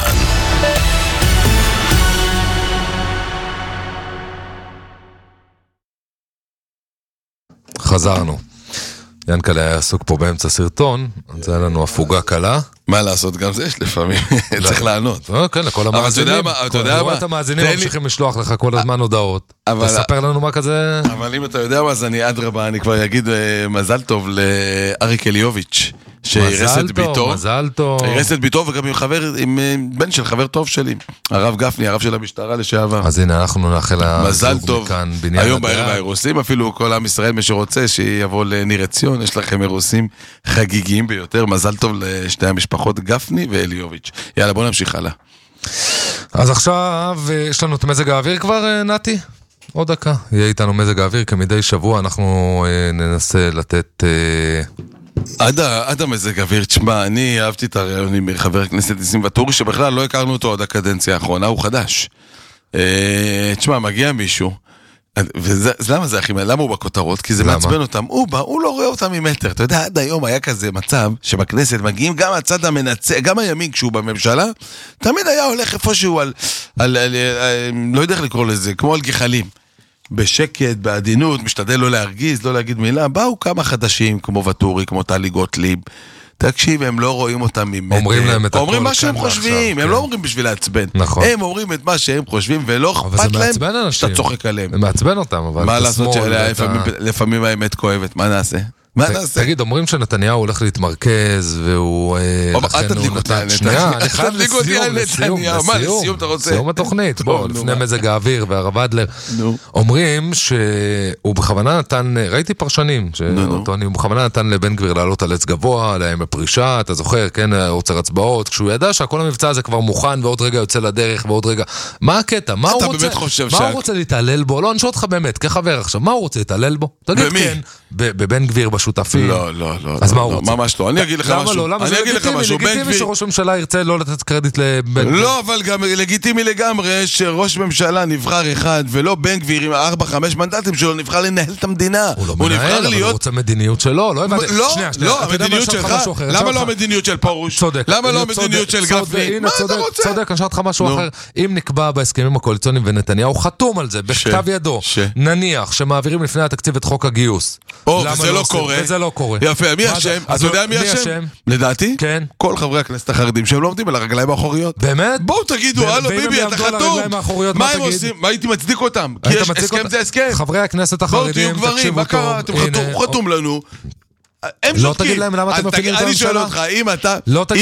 חזרנו. ינקלה היה עסוק פה באמצע סרטון, אז היה לנו הפוגה קלה. מה לעשות? גם זה יש לפעמים, צריך לענות. כן, לכל המאזינים. אתה יודע מה? המאזינים ממשיכים לשלוח לך כל הזמן הודעות. תספר לנו מה כזה. אבל אם אתה יודע מה, אז אני אדרבה, אני כבר אגיד מזל טוב לאריק אליוביץ' שהירס את ביתו. מזל טוב. הירס את ביתו וגם עם חבר, עם בן של חבר טוב שלי, הרב גפני, הרב של המשטרה לשעבר. אז הנה, אנחנו נאחל מזל טוב. היום בערב האירוסים, אפילו כל עם ישראל, מי שרוצה, שיבוא לניר עציון, יש לכם אירוסים חגיגיים ביותר. מזל טוב לשתי המשפחות גפני ואליוביץ'. יאללה, בוא נמשיך הלאה. אז עכשיו יש לנו את מזג האוויר כבר, נתי? עוד דקה. יהיה איתנו מזג האוויר, כמדי שבוע אנחנו ננסה לתת... עד, עד המזג אוויר, תשמע, אני אהבתי את הרעיון עם חבר הכנסת ניסים ואטורי, שבכלל לא הכרנו אותו עד הקדנציה האחרונה, הוא חדש. תשמע, מגיע מישהו, ולמה זה הכי מעניין? למה הוא בכותרות? כי זה מעצבן אותם. הוא בא, הוא לא רואה אותם ממטר. אתה יודע, עד היום היה כזה מצב שבכנסת מגיעים גם הצד המנצח, גם הימין כשהוא בממשלה, תמיד היה הולך איפשהו על, על, על, על, לא יודע איך לקרוא לזה, כמו על גחלים. בשקט, בעדינות, משתדל לא להרגיז, לא להגיד מילה. באו כמה חדשים, כמו וטורי, כמו טלי גוטליב. תקשיב, הם לא רואים אותם ממטר. אומרים להם את הכל. אומרים מה שהם חושבים, הם לא אומרים בשביל לעצבן. נכון. הם אומרים את מה שהם חושבים, ולא אכפת להם שאתה צוחק עליהם. זה מעצבן אותם, אבל... מה לעשות שלפעמים האמת כואבת, מה נעשה? מה נעשה? תגיד, אומרים שנתניהו הולך להתמרכז, והוא... אל תדליק אותי על נתניהו. אני חייב לסיום, לסיום, לסיום, לסיום התוכנית. בוא, לפני מזג האוויר והרב אדלר. אומרים שהוא בכוונה נתן, ראיתי פרשנים, שהוא בכוונה נתן לבן גביר לעלות על עץ גבוה, להם בפרישה, אתה זוכר, כן, עוצר הצבעות, כשהוא ידע שהכל המבצע הזה כבר מוכן, ועוד רגע יוצא לדרך, ועוד רגע... מה הקטע? מה הוא רוצה להתעלל בו? לא, אני שואל אותך באמת, כחבר עכשיו, מה הוא רוצה להתעלל בו? תגיד כן, בבן גביר שותפים. לא, לא, לא. אז לא, מה הוא לא, רוצה? ממש לא. אני אגיד לך משהו. למה לא? למה זה לגיטימי? לגיטימי שראש הממשלה ירצה לא לתת קרדיט לבן גביר. לא, אבל גם לגיטימי לגמרי שראש ממשלה נבחר אחד, ולא בן גביר עם ארבע, חמש מנדטים שלו, נבחר לנהל את המדינה. הוא לא מנהל, אבל הוא רוצה מדיניות שלו. לא, לא, לא, המדיניות שלך. למה לא המדיניות של פרוש? צודק. למה לא המדיניות של גפני? מה אתה רוצה? צודק, אני שאלת לך משהו אחר. אם נקבע בהסכמים הקואליציוניים ונתניהו חתום על זה, בכתב ידו, נניח שמעבירים לפני התקציב את חוק הגיוס. או, וזה לא קורה. וזה לא קורה. יפה, מי אשם? אז אתה יודע מי אשם? לדעתי? כן. כל חברי הכנסת החרדים שהם לא עומדים על הרגליים האחוריות. באמת? בואו תגידו, הלו ביבי, אתה חתום. מה הם עושים? מה הייתי מצדיק אותם? כי יש הסכם זה הסכם. חברי הכנסת החרדים, תקשיבו טוב. הוא חתום לנו. לא תגיד להם למה אתם מפעילים את הממשלה. אני שואל אותך, אם אתה,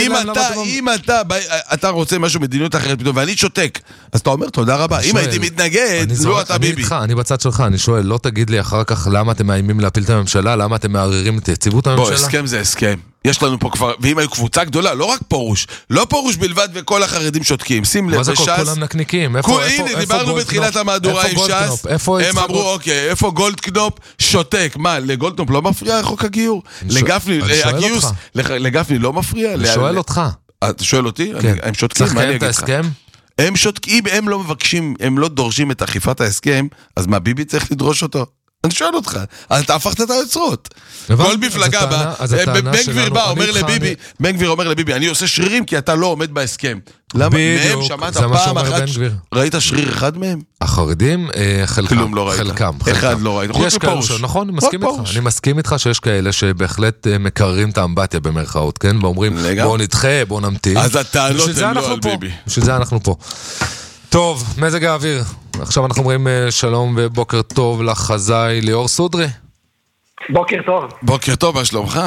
אם אתה, אתה רוצה משהו מדיניות אחרת פתאום, ואני שותק, אז אתה אומר תודה רבה. אם הייתי מתנגד, לא אתה ביבי. אני בצד שלך, אני שואל, לא תגיד לי אחר כך למה אתם מאיימים להפיל את הממשלה, למה אתם מערערים את יציבות הממשלה. בוא, הסכם זה הסכם. יש לנו פה כבר, ואם היו קבוצה גדולה, לא רק פורוש, לא פורוש בלבד וכל החרדים שותקים, שים לב, מה זה כל כולם נקניקים? הנה, דיברנו בתחילת המהדורה עם ש"ס, הם אמרו, אוקיי, איפה גולדקנופ שותק? מה, לגולדקנופ לא מפריע חוק הגיור? לגפני, הגיוס, לגפני לא מפריע? אני שואל אותך. אתה שואל אותי? הם שותקים, מה אני אגיד לך? הם שותקים, הם לא מבקשים, הם לא דורשים את אכיפת ההסכם, אז מה, ביבי צריך לדרוש אותו? אני שואל אותך, אז אתה הפכת את היוצרות. כל מפלגה בא, בן גביר בא, אומר לביבי, בן גביר אומר לביבי, אני עושה שרירים כי אתה לא עומד בהסכם. למה? מהם שמעת פעם אחת, ראית שריר אחד מהם? החרדים, חלקם. חלקם. אחד לא ראית. יש כאלה ש... נכון, אני מסכים איתך. אני מסכים איתך שיש כאלה שבהחלט מקררים את האמבטיה במרכאות, כן? ואומרים, בואו נדחה, בואו נמתין. אז הטענות הן לא על ביבי. בשביל זה אנחנו פה. טוב, מזג האוויר. עכשיו אנחנו אומרים שלום ובוקר טוב לחזאי ליאור סודרי. בוקר טוב. בוקר טוב, מה שלומך?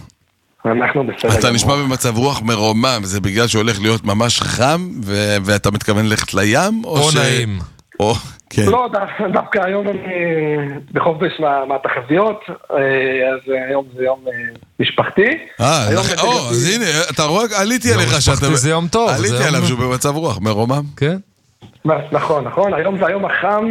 אנחנו בסדר. אתה נשמע במצב רוח מרומם, זה בגלל שהולך להיות ממש חם, ואתה מתכוון ללכת לים? או נעים. או, כן. לא, דווקא היום אני בחופש מהתחזיות, אז היום זה יום משפחתי. אה, אז הנה, אתה רואה, עליתי עליך שאתה... זה יום טוב. עליתי עליו שהוא במצב רוח מרומם. כן. נכון, נכון, היום זה היום החם,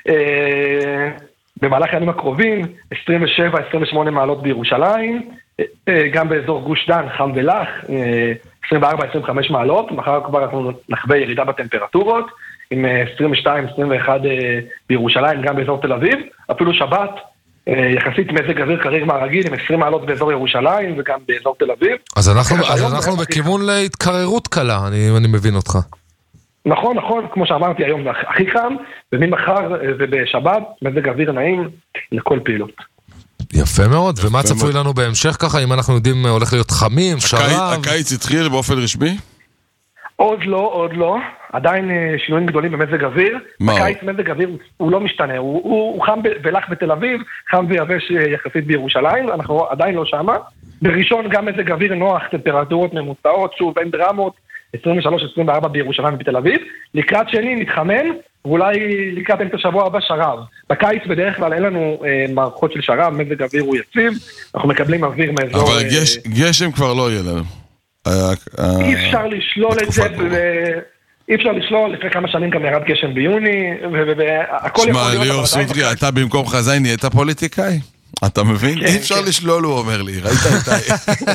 במהלך הימים הקרובים, עשרים ושבע עשרים ושמונה מעלות בירושלים, גם באזור גוש דן, חם ולח, עשרים וארבע עשרים וחמש מעלות, מחר כבר אנחנו נחווה ירידה בטמפרטורות, עם עשרים ושתיים עשרים ואחת בירושלים, גם באזור תל אביב, אפילו שבת, יחסית מזג אוויר קריר מהרגיל, עם עשרים מעלות באזור ירושלים וגם באזור תל אביב. אז אנחנו בכיוון להתקררות קלה, אני מבין אותך. נכון, נכון, כמו שאמרתי, היום זה הכי חם, וממחר ובשבת, מזג אוויר נעים לכל פעילות. יפה מאוד, ומה צפוי לנו בהמשך ככה, אם אנחנו יודעים הולך להיות חמים, שרב? הקיץ התחיל באופן רשמי? עוד לא, עוד לא, עדיין שינויים גדולים במזג אוויר. הקיץ מזג אוויר הוא לא משתנה, הוא חם ולח בתל אביב, חם ויבש יחסית בירושלים, אנחנו עדיין לא שמה. בראשון גם מזג אוויר נוח, טמפרטורות ממוצעות, שוב, אין דרמות, עשרים ושלוש עשרים וארבע בירושלים ובתל אביב, לקראת שני נתחמן, ואולי לקראת אמצע שבוע הבא שרב. בקיץ בדרך כלל אין לנו אה, מערכות של שרב, מזג אוויר הוא יציב, אנחנו מקבלים אוויר מאזור... אבל גש, אה... גשם כבר לא יהיה לנו. אי אפשר לשלול את זה, אי אפשר לשלול, לפני כמה שנים גם ירד גשם ביוני, והכל יכול להיות... שמע, ליאור סודרי, אתה במקום חזאי נהיית פוליטיקאי? אתה מבין? אי אפשר לשלול, הוא אומר לי, ראית איתי.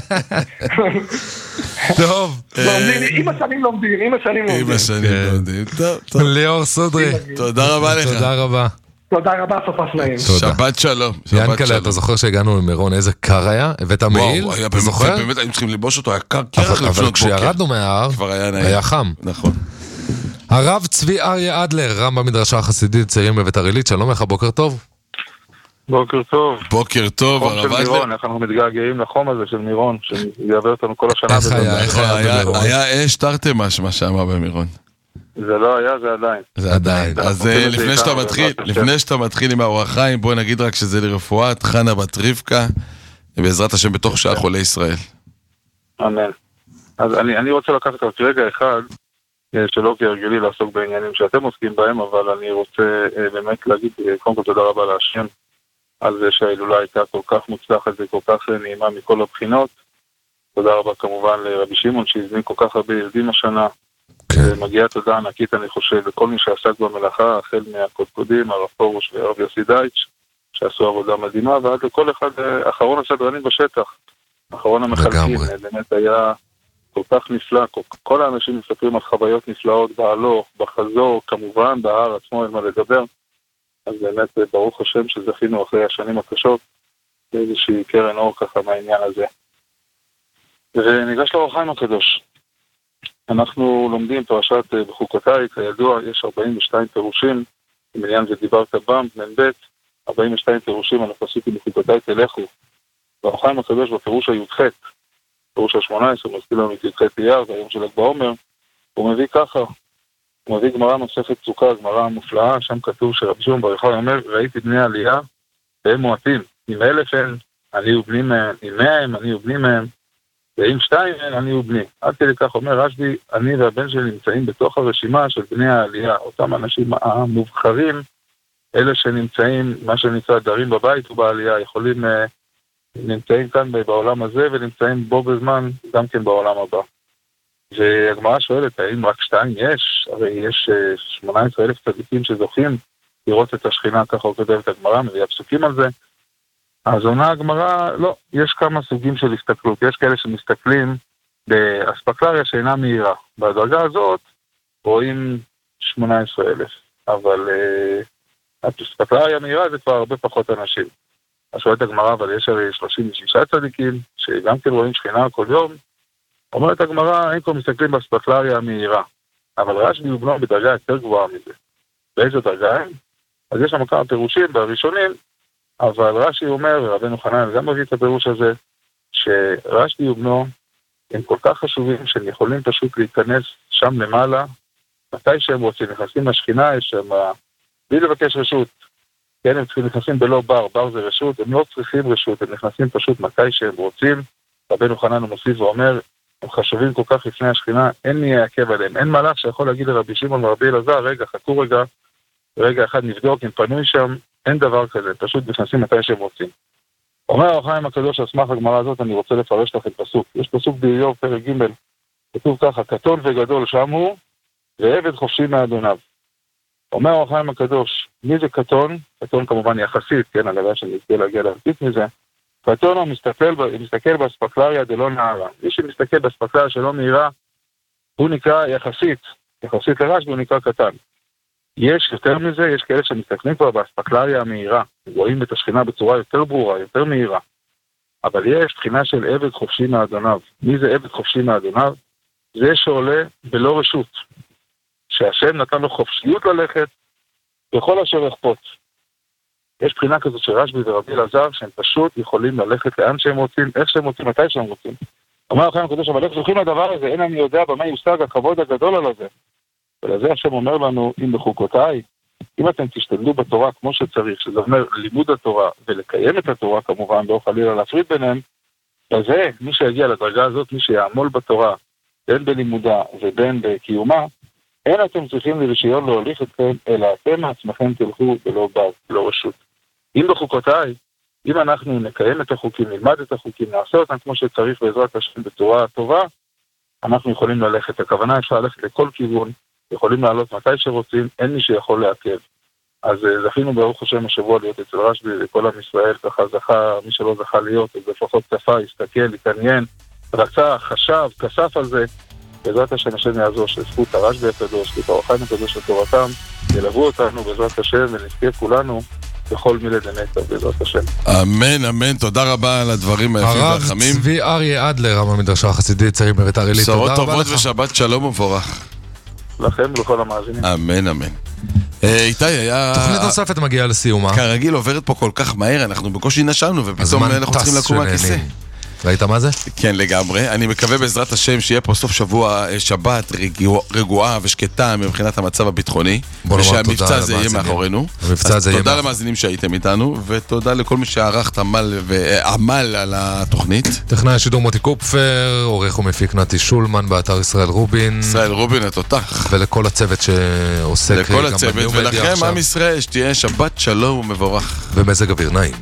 טוב. עם השנים לומדים, עם השנים לומדים. עם השנים לומדים, טוב. ליאור סודרי. תודה רבה לך. תודה רבה. תודה רבה, סופה שניים. שבת שלום. ינקלה, אתה זוכר שהגענו למירון, איזה קר היה? הבאת מעיל? וואו, אתה זוכר? באמת היינו צריכים לבוש אותו, היה קר קרח לפנות בוקר. אבל כשירדנו מההר, היה חם. נכון. הרב צבי אריה אדלר, רם במדרשה החסידית צעירים בבית הרילית, שלום לך, בוקר טוב. בוקר טוב. בוקר טוב, הרב אדלר. מירון, איך אנחנו מתגעגעים לחום הזה של מירון, שיעבר אותנו כל השנה. איך היה, איך היה במירון? היה אש תרתי משמע שמה במירון. זה לא היה, זה עדיין. זה עדיין. אז לפני שאתה מתחיל, לפני שאתה מתחיל עם האור החיים, בוא נגיד רק שזה לרפואת חנה בת רבקה, בעזרת השם בתוך שעה חולי ישראל. אמן. אז אני, אני רוצה לקחת רק רגע אחד, שלא כהרגלי לעסוק בעניינים שאתם עוסקים בהם, אבל אני רוצה באמת להגיד, קודם כל תודה רבה להשם, על זה שההילולה הייתה כל כך מוצלחת וכל כך נעימה מכל הבחינות. תודה רבה כמובן לרבי שמעון שהזמין כל כך הרבה ילדים השנה. מגיעה תודה ענקית אני חושב לכל מי שעסק במלאכה, החל מהקודקודים, הרב פרוש והרב יוסי דייטש, שעשו עבודה מדהימה, ועד לכל אחד, אחרון הסדרנים בשטח, אחרון המחלקים, באמת היה כל כך נפלא, כל, כל האנשים מספרים על חוויות נפלאות בהלוך, בחזור, כמובן, בהר עצמו אין מה לדבר, אז באמת ברוך השם שזכינו אחרי השנים הקשות, איזושהי קרן אור ככה מהעניין הזה. וניגש לאור החיים הקדוש. אנחנו לומדים פרשת בחוקותיי, כידוע, יש ארבעים ושתיים פירושים, בעניין זה דיברת בם, בן בית, ארבעים ושתיים פירושים על הפסוק בחוקותיי תלכו. ואור החיים הקדוש בפירוש הי"ח, פירוש ה-שמונה עשרה, מזכיר לנו את י"ח אייר, זה היום של ל"ג בעומר, הוא מביא ככה, הוא מביא גמרא נוספת סוכה, גמרא מופלאה, שם כתוב שרבי שמעון בר יוחאי אומר, ראיתי בני עלייה, והם מועטים, עם אלף הם, אני ובני מהם, עם מאה הם, אני ובני מהם, ועם שתיים הם, אני ובני. עד כדי כך אומר רשב"י, אני והבן שלי נמצאים בתוך הרשימה של בני העלייה, אותם אנשים המובחרים, אלה שנמצאים, מה שנקרא דרים בבית ובעלייה, יכולים, נמצאים כאן בעולם הזה ונמצאים בו בזמן גם כן בעולם הבא. והגמרא שואלת, האם רק שתיים יש? הרי יש שמונה עשרה אלף צדיקים שזוכים לראות את השכינה, ככה הוא כותב את הגמרא, מביאה פסוקים על זה. אז עונה הגמרא, לא, יש כמה סוגים של הסתכלות. יש כאלה שמסתכלים באספקלריה שאינה מהירה. בדרגה הזאת רואים שמונה עשרה אלף, אבל uh, האספקלריה מהירה זה כבר הרבה פחות אנשים. אז שואלת הגמרא, אבל יש הרי שלושים ושישה צדיקים שגם כן רואים שכינה כל יום. אומרת הגמרא, אין כבר מסתכלים באספקלריה המהירה, אבל רשב"י ובנו בדרגה יותר גבוהה מזה. באיזו דרגה הם? אז יש שם כמה פירושים בראשונים, אבל רש"י אומר, רבנו חנן גם מביא את הפירוש הזה, שרש"י ובנו הם כל כך חשובים שהם יכולים פשוט להיכנס שם למעלה, מתי שהם רוצים, נכנסים לשכינה, יש שם, בלי לבקש רשות, כן, הם צריכים נכנסים בלא בר, בר זה רשות, הם לא צריכים רשות, הם נכנסים פשוט מתי שהם רוצים, רבנו חנן הוא מוסיף ואומר, הם חשובים כל כך לפני השכינה, אין מי יעכב עליהם, אין מלאך שיכול להגיד לרבי שמעון ורבי אלעזר, רגע, חכו רגע, רגע אחד נבדוק, אם פנוי שם, אין דבר כזה, פשוט נכנסים מתי שהם רוצים. אומר האור החיים הקדוש על סמך הגמרא הזאת, אני רוצה לפרש לכם פסוק. יש פסוק באיוב פרק ג', כתוב ככה, קטון וגדול שם הוא, ועבד חופשי מאדוניו. אומר האור החיים הקדוש, מי זה קטון? קטון כמובן יחסית, כן, הלוואי שאני אזכה להגיע להרתיק מזה. קטון הוא מסתכל, מסתכל באספקלריה דלא נערה. מי שמסתכל באספקלריה שלא מהירה, הוא נקרא יחסית, יחסית לרשב"י הוא נקרא קטן. יש יותר מזה, יש כאלה שמסתכלים כבר באספקלריה המהירה, רואים את השכינה בצורה יותר ברורה, יותר מהירה. אבל יש בחינה של עבד חופשי מאדוניו. מי זה עבד חופשי מאדוניו? זה שעולה בלא רשות. שהשם נתן לו חופשיות ללכת בכל אשר יחפוץ. יש בחינה כזאת של רשב"י ורבי אלעזר שהם פשוט יכולים ללכת לאן שהם רוצים, איך שהם רוצים, מתי שהם רוצים. אומר החיים הקדוש, אבל איך זוכים לדבר הזה? אין אני יודע במה יושג הכבוד הגדול על הזה. ולזה השם אומר לנו, אם בחוקותיי, אם אתם תשתדלו בתורה כמו שצריך, שזה אומר לימוד התורה ולקיים את התורה כמובן, לא חלילה להפריד ביניהם, לזה, מי שיגיע לדרגה הזאת, מי שיעמול בתורה, בין בלימודה ובין בקיומה, אין אתם צריכים לרישיון להוליך אתכם, אלא אתם מעצמכם תלכו בלא בר, בלא רשות. אם בחוקותיי, אם אנחנו נקיים את החוקים, נלמד את החוקים, נעשה אותם כמו שצריך בעזרת השם בצורה טובה, אנחנו יכולים ללכת. הכוונה אפשר ללכת לכל כיוון, יכולים לעלות מתי שרוצים, אין מי שיכול לעכב. אז זכינו ברוך השם השבוע להיות אצל רשב"י וכל עם ישראל, ככה זכה, מי שלא זכה להיות, אז לפחות צפה, הסתכל, התעניין, רצה, חשב, כסף על זה. בעזרת השם השם יעזור שזכות הרשב"י הקדוש, ואת האור החיים הקדוש לתורתם, ילוו אותנו בעזרת השם ונזכה כולנו בכל מילי דנטה בעזרת השם. אמן, אמן, תודה רבה על הדברים היפים והחמים. הרב צבי אריה אדלר, רב המדרשה החסידית, צעיר בביתר עילית, תודה רבה לך. בשורות טובות ושבת שלום ומבורך. לכם ולכל המאזינים. אמן, אמן. איתי היה... תוכנית נוספת מגיעה לסיומה. כרגיל עוברת פה כל כך מהר, אנחנו בקושי נשמנו ופתאום אנחנו צריכים לקום מהכיסא. ראית מה זה? כן, לגמרי. אני מקווה בעזרת השם שיהיה פה סוף שבוע שבת רגועה ושקטה מבחינת המצב הביטחוני, ושהמבצע הזה יהיה מאחורינו. תודה למאזינים שהייתם איתנו, ותודה לכל מי שערך ועמל על התוכנית. טכנאי השידור מוטי קופפר, עורך ומפיק נתי שולמן באתר ישראל רובין. ישראל רובין התותח. ולכל הצוות שעוסק גם לכל הצוות, ולכם עם ישראל שתהיה שבת שלום ומבורך. ומזג אוויר נעים.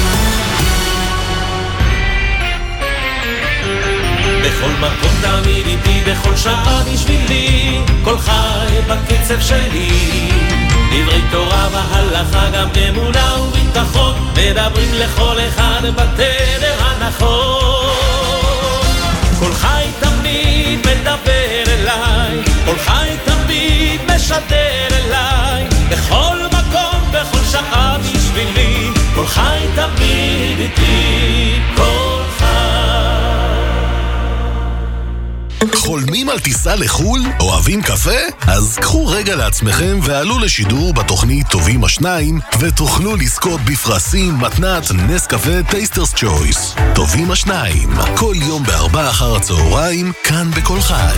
בכל מקום תמיד איתי בכל שעה בשבילי, כל חי בקצב שלי. דברי תורה והלכה גם אמונה וביטחון, מדברים לכל אחד בתדר הנכון. כל חי תמיד מדבר אליי, כל חי תמיד משדר אליי, בכל מקום בכל שעה בשבילי, כל חי תמיד איתי, כל חי. חולמים על טיסה לחול? אוהבים קפה? אז קחו רגע לעצמכם ועלו לשידור בתוכנית טובים השניים ותוכלו לזכות בפרסים מתנת נס קפה טייסטרס צ'ויס. טובים השניים, כל יום בארבע אחר הצהריים, כאן בכל חי.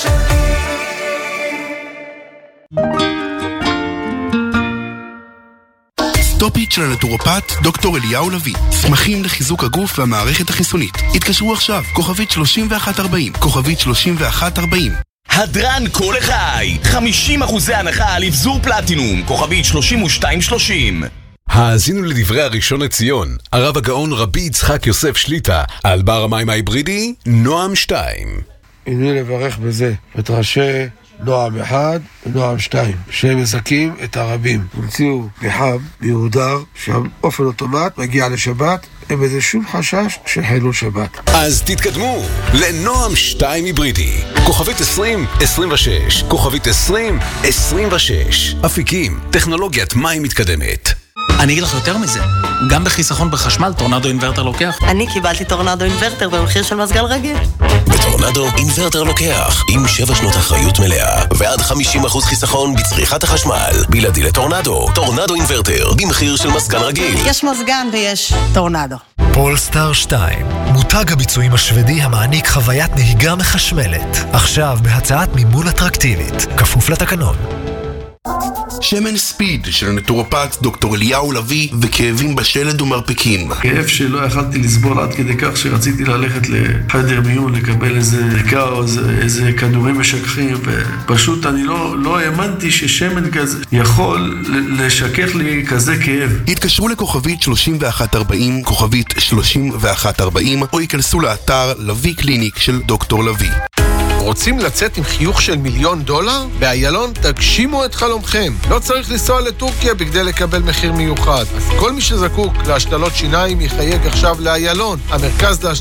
סטופית של הנטורופט דוקטור אליהו לוי. צמחים לחיזוק הגוף והמערכת החיסונית. התקשרו עכשיו, כוכבית שלושים ואחת ארבעים, כוכבית שלושים ואחת ארבעים. הדרן כל החי, חמישים אחוזי הנחה על אבזור פלטינום, כוכבית שלושים ושתיים שלושים. האזינו לדברי הראשון לציון, הרב הגאון רבי יצחק יוסף שליטה, על בר המים ההיברידי, נועם שתיים. הנה לברך בזה את ראשי נועם אחד ונועם שתיים, שהם מזכים את הרבים. המציאו פחם מיהודר, שהאופן אוטומט מגיע לשבת, אין בזה שום חשש של חילול שבת. אז תתקדמו לנועם שתיים היברידי, כוכבית עשרים עשרים ושש, כוכבית עשרים עשרים ושש. אפיקים, טכנולוגיית מים מתקדמת. אני אגיד לך יותר מזה, גם בחיסכון בחשמל טורנדו אינוורטר לוקח. אני קיבלתי טורנדו אינוורטר במחיר של מזגל רגיל. בטורנדו אינוורטר לוקח, עם שבע שנות אחריות מלאה ועד חמישים אחוז חיסכון בצריכת החשמל. בלעדי לטורנדו, טורנדו אינוורטר במחיר של מזגן רגיל. יש מזגן ויש טורנדו. פולסטאר שתיים, מותג הביצועים השוודי המעניק חוויית נהיגה מחשמלת. עכשיו בהצעת מימון אטרקטיבית, כפוף לתקנון. שמן ספיד של הנטורופט דוקטור אליהו לוי וכאבים בשלד ומרפקים. כאב שלא יכלתי לסבול עד כדי כך שרציתי ללכת לחדר מיון לקבל איזה דקה או איזה, איזה כדורים משככים, ופשוט אני לא, לא האמנתי ששמן כזה יכול לשכך לי כזה כאב. התקשרו לכוכבית שלושים ואחת ארבעים, כוכבית שלושים ואחת ארבעים, או ייכנסו לאתר לוי קליניק של דוקטור לוי. רוצים לצאת עם חיוך של מיליון דולר? באיילון תגשימו את חלומכם. לא צריך לנסוע לטורקיה בכדי לקבל מחיר מיוחד. אז כל מי שזקוק להשתלות שיניים יחייג עכשיו לאיילון, המרכז להשתלות